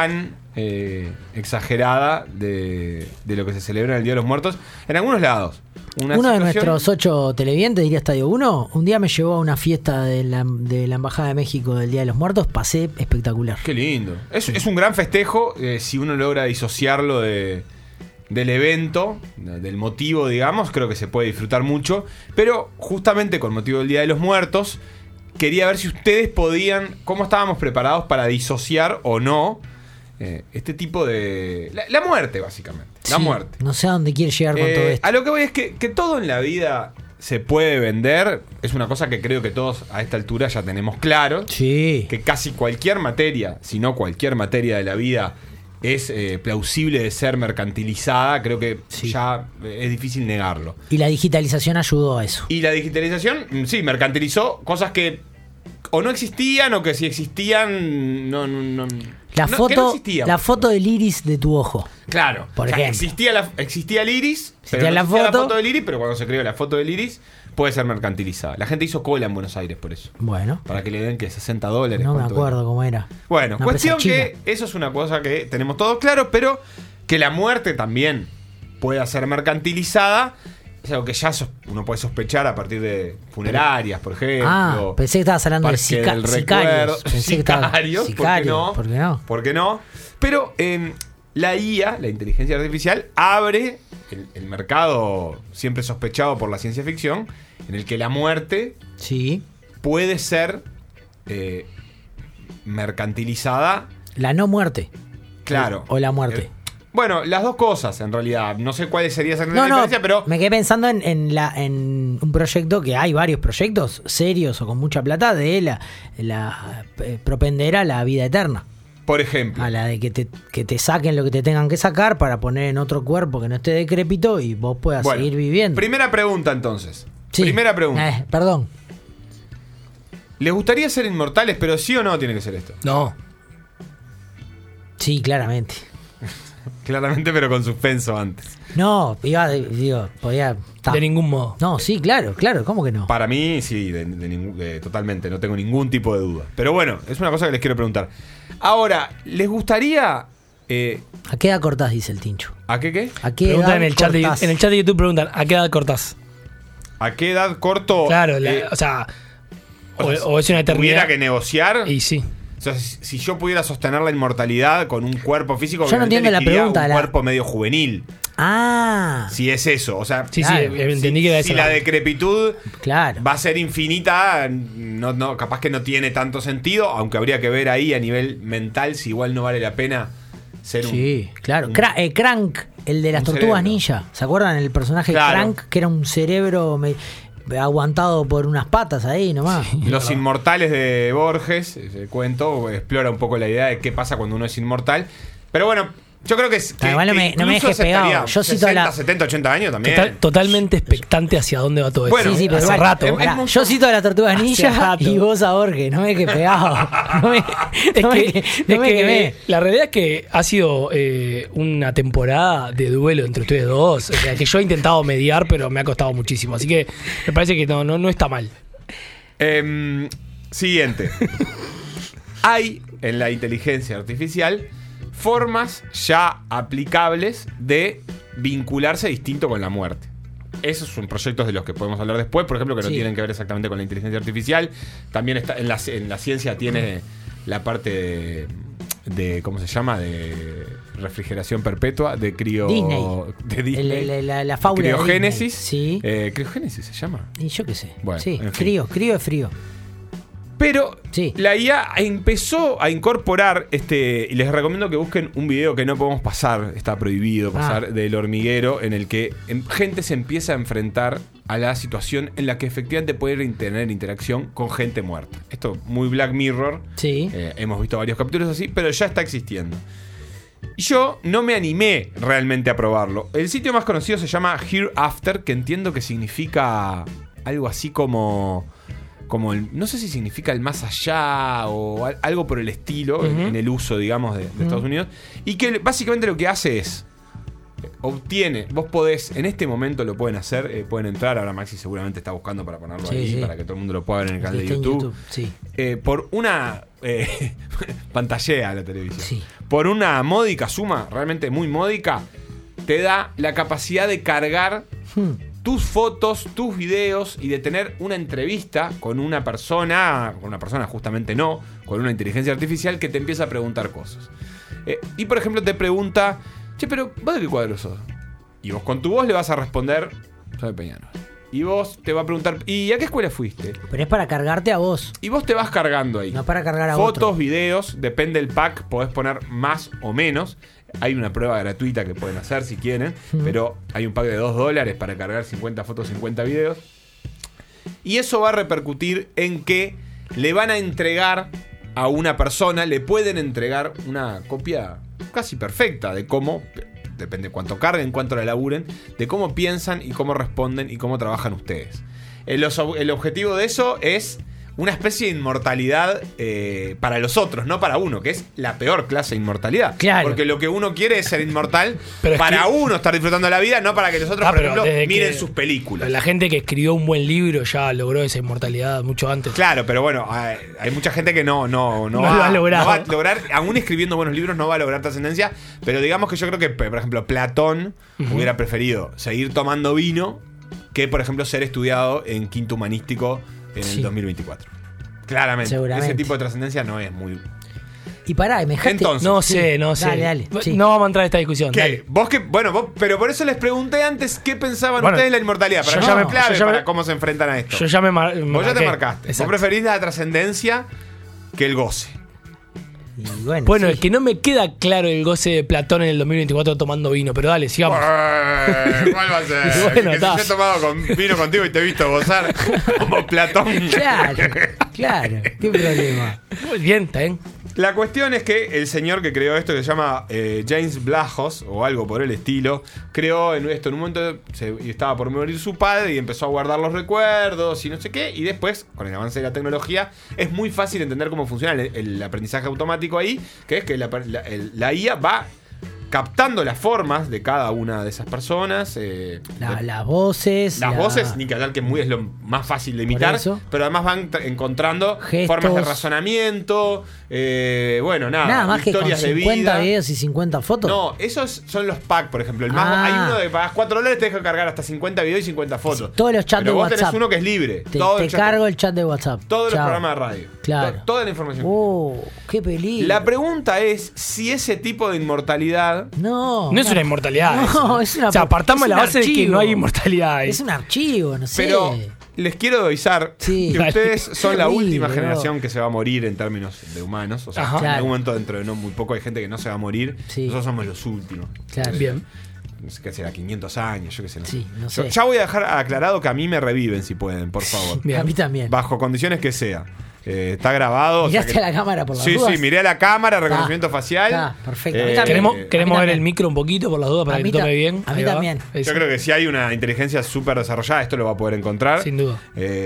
exagerada de lo que se celebra en el Día de los Muertos en algunos lados. Uno de nuestros 8 televidentes, diría Estadio 1, un día me llevó a una fiesta de la Embajada de México del Día de los Muertos, pasé espectacular. Qué lindo. Es un gran festejo si uno logra disociarlo del evento, del motivo, digamos, creo que se puede disfrutar mucho, pero justamente con motivo del Día de los Muertos, quería ver si ustedes podían, cómo estábamos preparados para disociar o no este tipo de... La muerte, básicamente. La muerte. No sé a dónde quiere llegar con todo esto. A lo que voy es que todo en la vida se puede vender. Es una cosa que creo que todos a esta altura ya tenemos claro. Sí. Que casi cualquier materia, si no cualquier materia de la vida, es plausible de ser mercantilizada. Creo que ya es difícil negarlo. Y la digitalización ayudó a eso. Y la digitalización, sí, mercantilizó cosas que o no existían o que si existían no la foto del iris de tu ojo. Claro. Por ejemplo. Existía el iris, existía la foto del iris, pero cuando se creó la foto del iris puede ser mercantilizada. La gente hizo cola en Buenos Aires por eso. Bueno. Para que le den que $60. No me acuerdo cómo era. Bueno, cuestión que eso es una cosa que tenemos todos claro, pero que la muerte también pueda ser mercantilizada. Es algo que ya uno puede sospechar a partir de funerarias, por ejemplo. Pensé que estabas hablando de sicarios. Sicarios, ¿por qué no? ¿Por qué no? Pero la IA, la inteligencia artificial, abre el mercado siempre sospechado por la ciencia ficción, en el que la muerte puede ser mercantilizada. La no muerte. Claro. O la muerte. Bueno, las dos cosas, en realidad. No sé cuál sería esa diferencia, pero... Me quedé pensando en un proyecto, que hay varios proyectos serios o con mucha plata, de la propender a la vida eterna. Por ejemplo. A la de que te saquen lo que te tengan que sacar para poner en otro cuerpo que no esté decrépito y vos puedas seguir viviendo. Primera pregunta, entonces. Sí. Primera pregunta. Perdón. ¿Les gustaría ser inmortales, pero sí o no tiene que ser esto? No. Sí, claramente. Claramente, pero con suspenso antes. No, podía... De ningún modo. No, sí, claro, ¿cómo que no? Para mí, sí, totalmente, no tengo ningún tipo de duda. Pero bueno, es una cosa que les quiero preguntar. Ahora, ¿les gustaría... ¿A qué edad cortás, dice el Tincho? ¿A qué? ¿A qué edad en el chat de YouTube preguntan, ¿a qué edad cortás? ¿A qué edad corto? Claro, o sea, es una eternidad. ¿Tuviera que negociar? Y sí. O sea, si yo pudiera sostener la inmortalidad con un cuerpo físico, yo no entiendo la pregunta. Un cuerpo medio juvenil. Si es eso. O sea, sí, entendí que si la decrepitud va a ser infinita, capaz que no tiene tanto sentido, aunque habría que ver ahí a nivel mental si igual no vale la pena ser claro. Crank, el de las tortugas ninja. ¿Se acuerdan? El personaje Crank, que era un cerebro aguantado por unas patas ahí nomás. Los inmortales de Borges, ese cuento, explora un poco la idea de qué pasa cuando uno es inmortal. Pero bueno, yo creo que igual no me dejes pegado. Yo 60, 70, 80 años también. Totalmente expectante hacia dónde va todo esto. Bueno, pero hace rato. Yo cito a la tortuga ninja y vos a Borges. No me dejes pegado. La realidad es que ha sido una temporada de duelo entre ustedes dos. O sea, que yo he intentado mediar, pero me ha costado muchísimo. Así que me parece que no está mal. Siguiente. Hay en la inteligencia artificial formas ya aplicables de vincularse distinto con la muerte. Esos son proyectos de los que podemos hablar después, por ejemplo, que no tienen que ver exactamente con la inteligencia artificial. También está en la ciencia tiene la parte de ¿cómo se llama? De refrigeración perpetua, de Disney. De Disney. La fábula de criogénesis. Sí. ¿Criogénesis se llama? Y yo qué sé. Bueno, sí, en fin. Crío es frío. Pero la IA empezó a incorporar y les recomiendo que busquen un video que no podemos pasar, está prohibido pasar, del hormiguero, en el que gente se empieza a enfrentar a la situación en la que efectivamente puede tener interacción con gente muerta. Esto muy Black Mirror. Sí. Hemos visto varios capítulos así, pero ya está existiendo. Y yo no me animé realmente a probarlo. El sitio más conocido se llama Hereafter, que entiendo que significa algo así como no sé si significa el más allá o algo por el estilo, en el uso, digamos, de Estados Unidos. Y que básicamente lo que hace es obtiene, vos podés, en este momento lo pueden hacer, pueden entrar, ahora Maxi seguramente está buscando para ponerlo ahí, para que todo el mundo lo pueda ver en el canal de YouTube. Sí. Por una pantallea la televisión. Sí. Por una módica suma, realmente muy módica, te da la capacidad de cargar tus fotos, tus videos y de tener una entrevista con una persona justamente no, con una inteligencia artificial que te empieza a preguntar cosas. Y por ejemplo te pregunta, che, pero ¿vos de qué cuadro sos? Y vos con tu voz le vas a responder, soy de Peñarol. Y vos te va a preguntar, ¿y a qué escuela fuiste? Pero es para cargarte a vos. Y vos te vas cargando ahí. No para cargar a fotos, otro. videos, depende del pack, podés poner más o menos. Hay una prueba gratuita que pueden hacer si quieren, pero hay un pack de $2 para cargar 50 fotos, 50 videos. Y eso va a repercutir en que le van a entregar a una persona, le pueden entregar una copia casi perfecta de cómo, depende de cuánto carguen, cuánto la laburen, de cómo piensan y cómo responden y cómo trabajan ustedes. El objetivo de eso es una especie de inmortalidad para los otros, no para uno, que es la peor clase de inmortalidad. Claro. Porque lo que uno quiere es ser inmortal para uno estar disfrutando la vida, no para que los otros, por ejemplo, miren sus películas. La gente que escribió un buen libro ya logró esa inmortalidad mucho antes. Claro, pero bueno, hay mucha gente que no lo ha logrado. No va a lograr, aún escribiendo buenos libros, no va a lograr trascendencia. Pero digamos que yo creo que, por ejemplo, Platón hubiera preferido seguir tomando vino que, por ejemplo, ser estudiado en quinto humanístico en el 2024. Claramente. Ese tipo de trascendencia no es muy... Y pará, me dejaste... Entonces, no sé. Dale, sí. No vamos a entrar en esta discusión. ¿Qué? Vos, pero por eso les pregunté antes qué pensaban ustedes de la inmortalidad. Para yo me clave para cómo se enfrentan a esto. Yo ya me Vos ya te marcaste. Exacto. Vos preferís la trascendencia que el goce. Y bueno, es que no me queda claro el goce de Platón en el 2024 tomando vino, pero dale, sigamos. ¿Cuál va a ser? Bueno, que si yo he tomado vino contigo y te he visto gozar como Platón. Claro, qué problema. Muy bien, está bien. La cuestión es que el señor que creó esto, que se llama James Blajos, o algo por el estilo, creó esto en un momento, estaba por morir su padre y empezó a guardar los recuerdos y no sé qué, y después, con el avance de la tecnología, es muy fácil entender cómo funciona el aprendizaje automático ahí, que es que la IA va captando las formas de cada una de esas personas. Las voces. Las voces, ni que hablar, que es lo más fácil de imitar. Pero además van encontrando gestos, formas de razonamiento. Nada más historias que con 50 videos y 50 fotos. No, esos son los packs, por ejemplo. Hay uno de pagas $4, te deja cargar hasta 50 videos y 50 fotos. Sí, todos los chats de WhatsApp. Pero vos tenés uno que es libre. Te cargo el chat de WhatsApp. Todos los programas de radio. Claro. Toda la información. Qué peligro. La pregunta es si ese tipo de inmortalidad... No es una inmortalidad. No, es una... O sea, apartamos la base de que no hay inmortalidad. Es un archivo, no sé. Pero les quiero avisar que ustedes son la última generación que se va a morir en términos de humanos. O sea, en algún momento, dentro de no muy poco, hay gente que no se va a morir. Nosotros somos los últimos. Claro. Bien. No sé qué será, 500 años, yo qué sé. No sé. Ya voy a dejar aclarado que a mí me reviven si pueden, por favor. A mí también. Bajo condiciones que sea. Está grabado. Miraste a la cámara por las dudas. Sí, miré a la cámara, reconocimiento facial. Perfecto. Queremos ver el micro un poquito por las dudas para que tome bien. A mí también. Yo creo que si hay una inteligencia súper desarrollada, esto lo va a poder encontrar. Sin duda.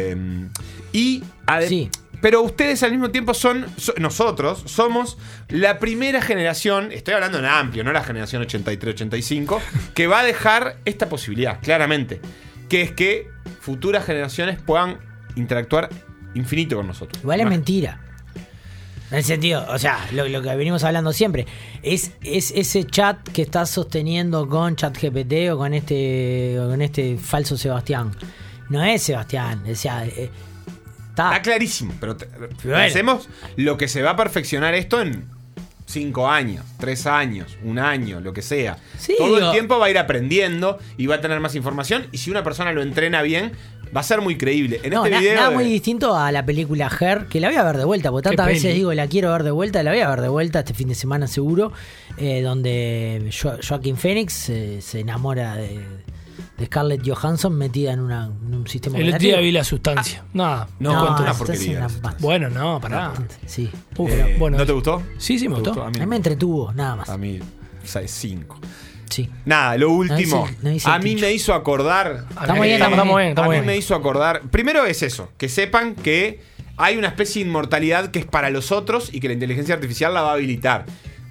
Pero ustedes al mismo tiempo nosotros somos la primera generación, estoy hablando en amplio, no la generación 83-85, que va a dejar esta posibilidad, claramente. Que es que futuras generaciones puedan interactuar infinito con nosotros. Igual es mentira. En el sentido, o sea, lo que venimos hablando siempre, es ese chat que estás sosteniendo con ChatGPT o con este falso Sebastián. No es Sebastián, o sea, está clarísimo, pero pensemos lo que se va a perfeccionar esto en 5 años, 3 años, 1 año, lo que sea. Sí, todo el tiempo va a ir aprendiendo y va a tener más información, y si una persona lo entrena bien, va a ser muy creíble. Nada muy distinto a la película Her, que la voy a ver de vuelta, porque tantas veces digo la quiero ver de vuelta, la voy a ver de vuelta este fin de semana seguro, donde Joaquin Phoenix se enamora de Scarlett Johansson metida en un sistema operativo. El otro día vi La Sustancia. No, una porquería. Bueno, no, pará. Sí. Bueno, ¿no te gustó? Sí, me gustó. A mí me entretuvo, nada más. A mí, 5. Sí. Nada, lo último. A mí me hizo acordar. Estamos bien. A mí me hizo acordar. Primero es eso, que sepan que hay una especie de inmortalidad que es para los otros y que la inteligencia artificial la va a habilitar.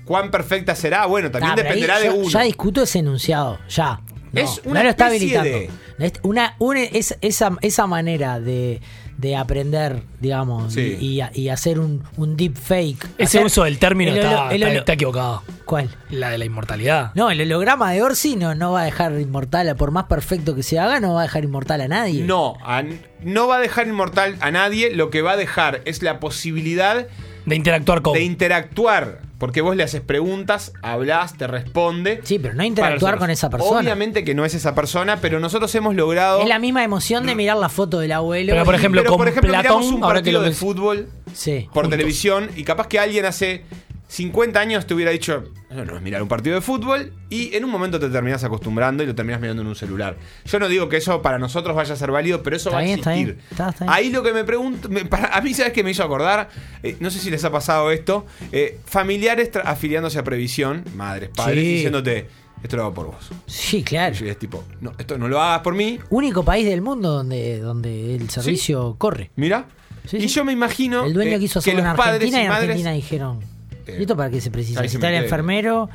¿Cuán perfecta será? Bueno, también dependerá de uno. Ya discuto ese enunciado, ya. Es una no lo está especie habilitando. Esa manera de aprender, digamos, y hacer un deep fake. Ese uso del término está equivocado. ¿Cuál? La de la inmortalidad. No, el holograma de Orsi no va a dejar inmortal, por más perfecto que se haga, no va a dejar inmortal a nadie. No va a dejar inmortal a nadie. Lo que va a dejar es la posibilidad de interactuar con. De interactuar. Porque vos le haces preguntas, hablás, te responde. Sí, pero no interactuar con esa persona. Obviamente que no es esa persona, pero nosotros hemos logrado... Es la misma emoción de mirar la foto del abuelo. Pero por ejemplo, Platón, miramos un partido de fútbol por televisión y capaz que alguien hace 50 años te hubiera dicho, no es mirar un partido de fútbol, y en un momento te terminás acostumbrando y lo terminás mirando en un celular. Yo no digo que eso para nosotros vaya a ser válido, pero eso va a existir. Está bien. Ahí lo que me pregunto, a mí, ¿sabes qué me hizo acordar? No sé si les ha pasado esto, familiares afiliándose a Previsión, madres, padres, diciéndote, esto lo hago por vos. Sí, claro. Y es tipo, no, esto no lo hagas por mí. Único país del mundo donde el servicio corre. Mira. Y yo me imagino el dueño quiso hacerlo que los padres y en madres Argentina dijeron... ¿Y esto para qué se precisa? Si está el enfermero,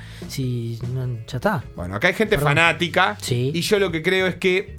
ya está. Bueno, acá hay gente fanática. Sí. Y yo lo que creo es que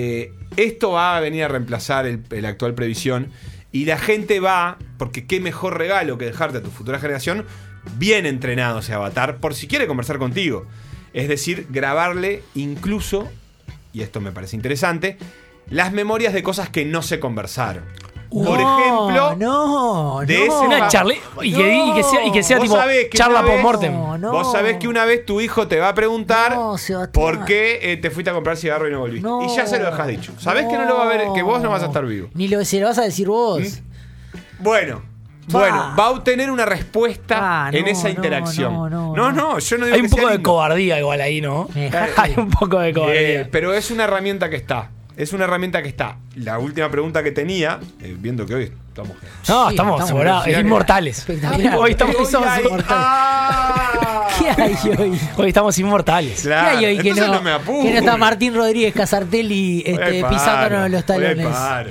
esto va a venir a reemplazar el actual Previsión. Y la gente va, porque qué mejor regalo que dejarte a tu futura generación bien entrenado ese avatar, por si quiere conversar contigo. Es decir, grabarle incluso, y esto me parece interesante, las memorias de cosas que no se conversaron. Por ejemplo, una charla y que sea tipo charla post-mortem. Vos sabés que una vez tu hijo te va a preguntar por qué te fuiste a comprar cigarro y no volviste. Y ya se lo dejas dicho. Sabés que no lo va a ver, que vos no vas a estar vivo. Ni se lo vas a decir vos. Bueno, va a obtener una respuesta en esa interacción. No, yo no digo hay que un poco sea de lindo. cobardía igual ahí, ¿no? Hay un poco de cobardía. Pero es una herramienta que está. La última pregunta que tenía, viendo que hoy estamos... No, estamos sobrados, inmortales. Hoy estamos inmortales. ¿Qué hay hoy? Hoy estamos inmortales. Claro, ¿qué hay hoy que no está Martín Rodríguez Casartelli pisándonos los talones?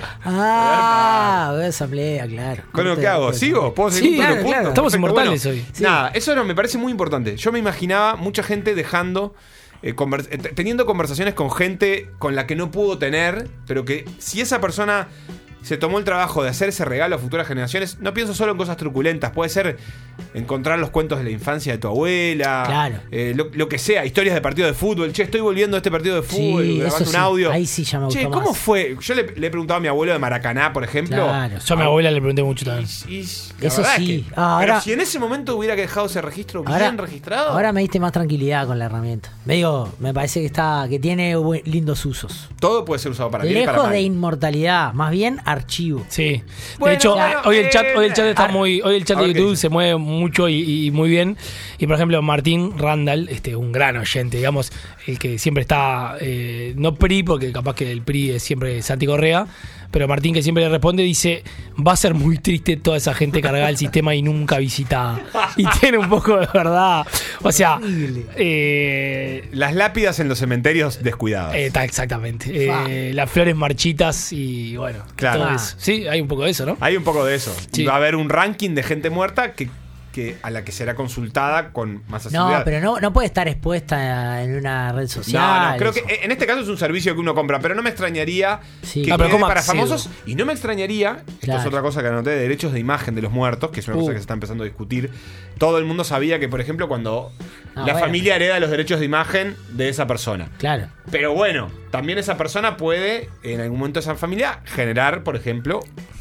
Voy a asamblea, claro. Bueno, ¿qué hago? ¿Sigo? ¿Puedo seguir claro. Estamos inmortales hoy. Nada, eso me parece muy importante. Yo me imaginaba mucha gente dejando... teniendo conversaciones con gente con la que no pudo tener, pero que si esa persona se tomó el trabajo de hacer ese regalo a futuras generaciones, no pienso solo en cosas truculentas, puede ser encontrar los cuentos de la infancia de tu abuela, claro. Lo que sea, historias de partido de fútbol, estoy volviendo a este partido de fútbol, grabando un audio. Ahí sí ya me gustó ¿cómo más. fue? Yo le he preguntado a mi abuelo de Maracaná, por ejemplo. Claro. Yo a mi abuela le pregunté mucho también. Eso sí. Pero si en ese momento hubiera dejado ese registro bien registrado. Ahora me diste más tranquilidad con la herramienta. Me parece que tiene lindos usos. Todo puede ser usado para bien y para lejos mal. de inmortalidad, más bien archivo. Sí. Bueno, de hecho, hoy el chat está hoy el chat de YouTube se mueve mucho y muy bien. Y por ejemplo, Martín Randall, un gran oyente, digamos, el que siempre está, no PRI, porque capaz que el PRI es siempre Santi Correa, pero Martín, que siempre le responde, dice: va a ser muy triste toda esa gente cargada del sistema y nunca visitada. Y tiene un poco de verdad. O sea, las lápidas en los cementerios descuidadas. Exactamente. Las flores marchitas y bueno, claro. Todo eso. Sí, hay un poco de eso, ¿no? Hay un poco de eso. Sí. Y va a haber un ranking de gente muerta que a la que será consultada con más asiduidad. No, pero no puede estar expuesta en una red social. No, creo que en este caso es un servicio que uno compra, pero no me extrañaría que pero quede ¿cómo para accedo? famosos. Y no me extrañaría, esto es otra cosa que anoté, de derechos de imagen de los muertos, que es una cosa que se está empezando a discutir. Todo el mundo sabía que, por ejemplo, cuando familia hereda los derechos de imagen de esa persona. Claro. Pero bueno, también esa persona puede, en algún momento de esa familia, generar, por ejemplo,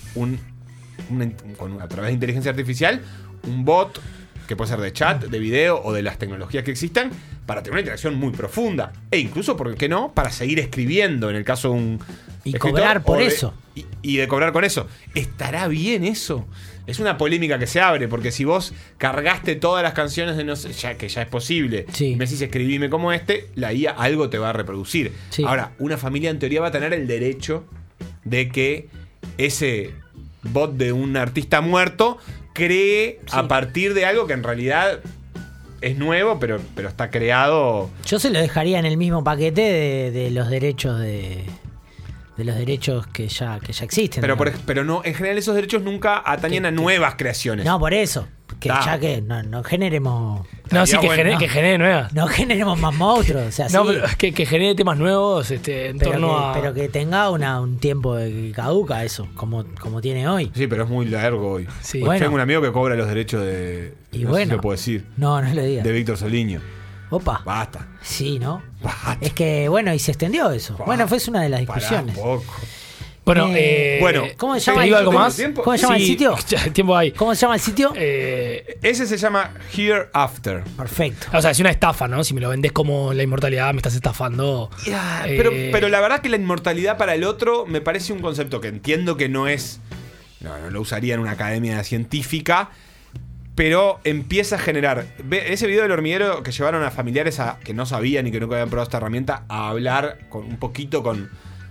a través de inteligencia artificial, un bot que puede ser de chat, de video o de las tecnologías que existan, para tener una interacción muy profunda. E incluso, ¿por qué no?, para seguir escribiendo en el caso de un y cobrar por eso. Y de cobrar con eso. ¿Estará bien eso? Es una polémica que se abre, porque si vos cargaste todas las canciones de no sé, que ya es posible, y me decís escribime como la IA algo te va a reproducir. Sí. Ahora, una familia en teoría va a tener el derecho de que ese bot de un artista muerto cree a partir de algo que en realidad es nuevo, pero está creado. Yo se lo dejaría en el mismo paquete de los derechos de los derechos que ya existen. Pero no, en general esos derechos nunca atañen a nuevas creaciones. No, por eso. Que ya que no generemos. No, sí, que genere nuevas. No generemos más monstruos. O sea, no, sí. pero que genere temas nuevos en torno a. Pero que tenga un tiempo de caduca eso, como tiene hoy. Sí, pero es muy largo hoy. Sí. Bueno. Tengo un amigo que cobra los derechos de. Y no bueno. sé si lo puedo decir. No lo digas. De Víctor Soliño. Opa. Basta. Sí, ¿no? Basta. Es que, bueno, y se extendió eso. Basta. Bueno, fue una de las Pará discusiones. un poco. Bueno, ¿cómo se llama ¿te digo el algo sitio? más? ¿Tiempo? ¿Cómo se llama el sitio? El tiempo ahí. ¿Cómo se llama el sitio? Ese se llama Hereafter. Perfecto. O sea, es una estafa, ¿no? Si me lo vendés como la inmortalidad, me estás estafando. Pero la verdad que la inmortalidad para el otro me parece un concepto que entiendo que no es. No lo usaría en una academia científica. Pero empieza a generar. Ese video del hormiguero que llevaron a familiares que no sabían y que nunca habían probado esta herramienta a hablar un poquito con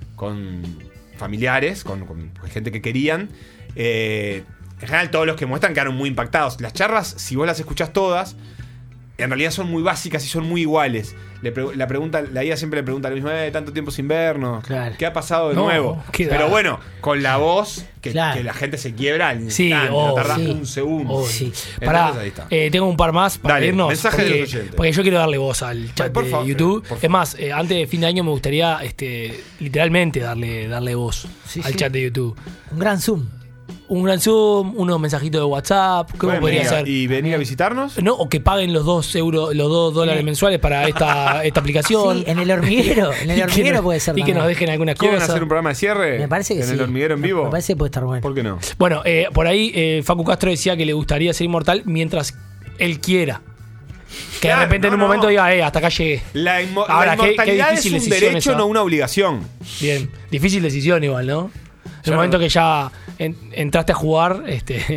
familiares, con gente que querían. En general, todos los que muestran quedaron muy impactados. Las charlas, si vos las escuchás todas, en realidad son muy básicas y son muy iguales. La IA siempre le pregunta lo mismo: tanto tiempo sin vernos, claro. ¿qué ha pasado de nuevo? Pero bueno, con la voz que la gente se quiebra al instante, no tardás un segundo. Sí. Pará, tengo un par más para Dale, irnos. mensaje de los oyentes. Porque yo quiero darle voz al chat de YouTube. Es más, antes de fin de año me gustaría literalmente darle voz al chat de YouTube. Un gran Zoom. Un gran Zoom, unos mensajitos de WhatsApp. ¿Cómo podría ser? ¿Y venir a visitarnos? No, o que paguen los $2 mensuales para esta aplicación. Sí, en el hormiguero. En el hormiguero puede ser. Y que nos dejen algunas ¿Quieren cosas. hacer un programa de cierre? Me parece que ¿En sí. el hormiguero en vivo? Me parece que puede estar bueno. ¿Por qué no? Bueno, por ahí Facu Castro decía que le gustaría ser inmortal mientras él quiera. Que de repente en un momento diga, hasta acá llegué. La Ahora, inmortalidad qué es un difícil derecho, decisión no una obligación. Bien, difícil decisión igual, ¿no? En el momento que ya entraste a jugar,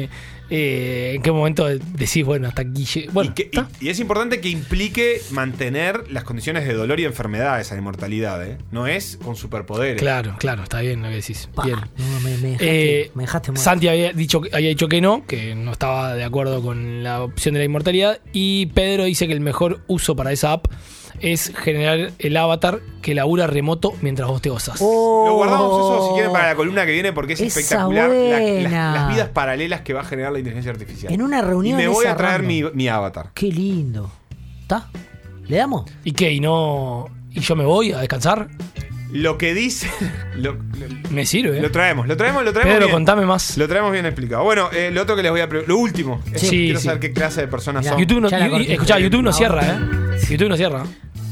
¿en qué momento decís, bueno, hasta aquí llegué? Bueno, y es importante que implique mantener las condiciones de dolor y enfermedad esa inmortalidad, ¿eh? No es con superpoderes. Claro, está bien lo que decís. Bien. No, me dejaste muerto. Santi había dicho que no estaba de acuerdo con la opción de la inmortalidad. Y Pedro dice que el mejor uso para esa app es generar el avatar que labura remoto mientras vos te gozas. Lo guardamos eso si quieren para la columna que viene porque es espectacular las vidas paralelas que va a generar la inteligencia artificial. En una reunión. Y me voy a traer mi avatar. Qué lindo. ¿Está? ¿Le damos? ¿Y qué? ¿Y yo me voy a descansar? Lo que dice. Me sirve. Lo traemos. Pedro, bien. contame más. Lo traemos bien explicado. Bueno, lo otro que les voy a preguntar. Lo último. Quiero saber qué clase de personas son. YouTube no, escuchá, YouTube no cierra, ¿eh? YouTube no cierra.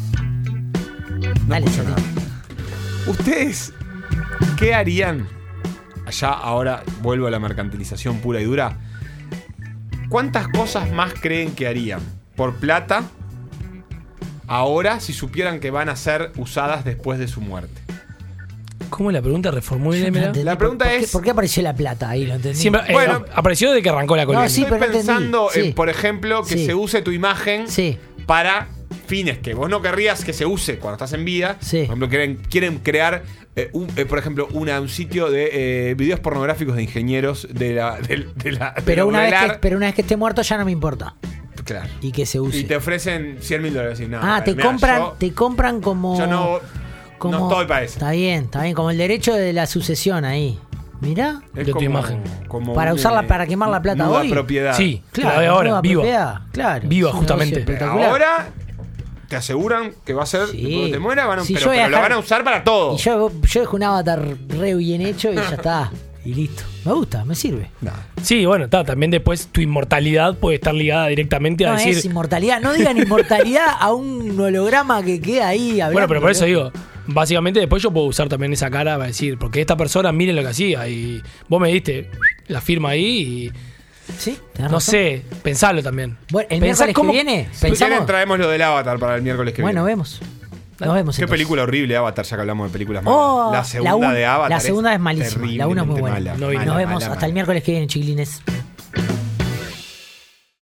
No escucho nada. ¿Ustedes qué harían? Allá ahora vuelvo a la mercantilización pura y dura. ¿Cuántas cosas más creen que harían por plata ahora si supieran que van a ser usadas después de su muerte? ¿Cómo es la pregunta? Reformúlemela. La pregunta es... ¿Por qué apareció la plata ahí? ¿Lo entendí? Siempre, apareció desde que arrancó la columna. No, sí, Estoy pero pensando entendí. en, por ejemplo, que se use tu imagen para fines que vos no querrías que se use cuando estás en vida. Sí. Por ejemplo, quieren crear, por ejemplo, un sitio de videos pornográficos de ingenieros pero una vez que esté muerto ya no me importa. Claro. Y que se use. Y te ofrecen $100.000. No, te compran como... Yo no estoy para eso. Está bien, como el derecho de la sucesión ahí. Mirá. Es de tu imagen. Para usarla para quemar la plata hoy. Propiedad. Sí, claro. Ahora, viva. Claro. Viva, justamente. Ahora te aseguran que va a ser cuando te muera, pero la van a usar para todo. Y yo dejo un avatar re bien hecho y ya está. Y listo. Me gusta, me sirve. Sí, bueno, también después tu inmortalidad puede estar ligada directamente a decir... No es inmortalidad. No digan inmortalidad a un holograma que queda ahí hablando. Bueno, pero por eso digo... Básicamente después yo puedo usar también esa cara para decir, porque esta persona miren lo que hacía y vos me diste la firma ahí y... Sí, no sé, pensalo también. Bueno, el miércoles que viene pensamos. Traemos lo del Avatar para el miércoles que viene. Bueno, vemos. Nos vemos. Qué película horrible Avatar, ya que hablamos de películas malas. La segunda de Avatar. La segunda es malísima. La 1 es muy buena. Mala. Nos vemos hasta el miércoles que viene, chiquilines.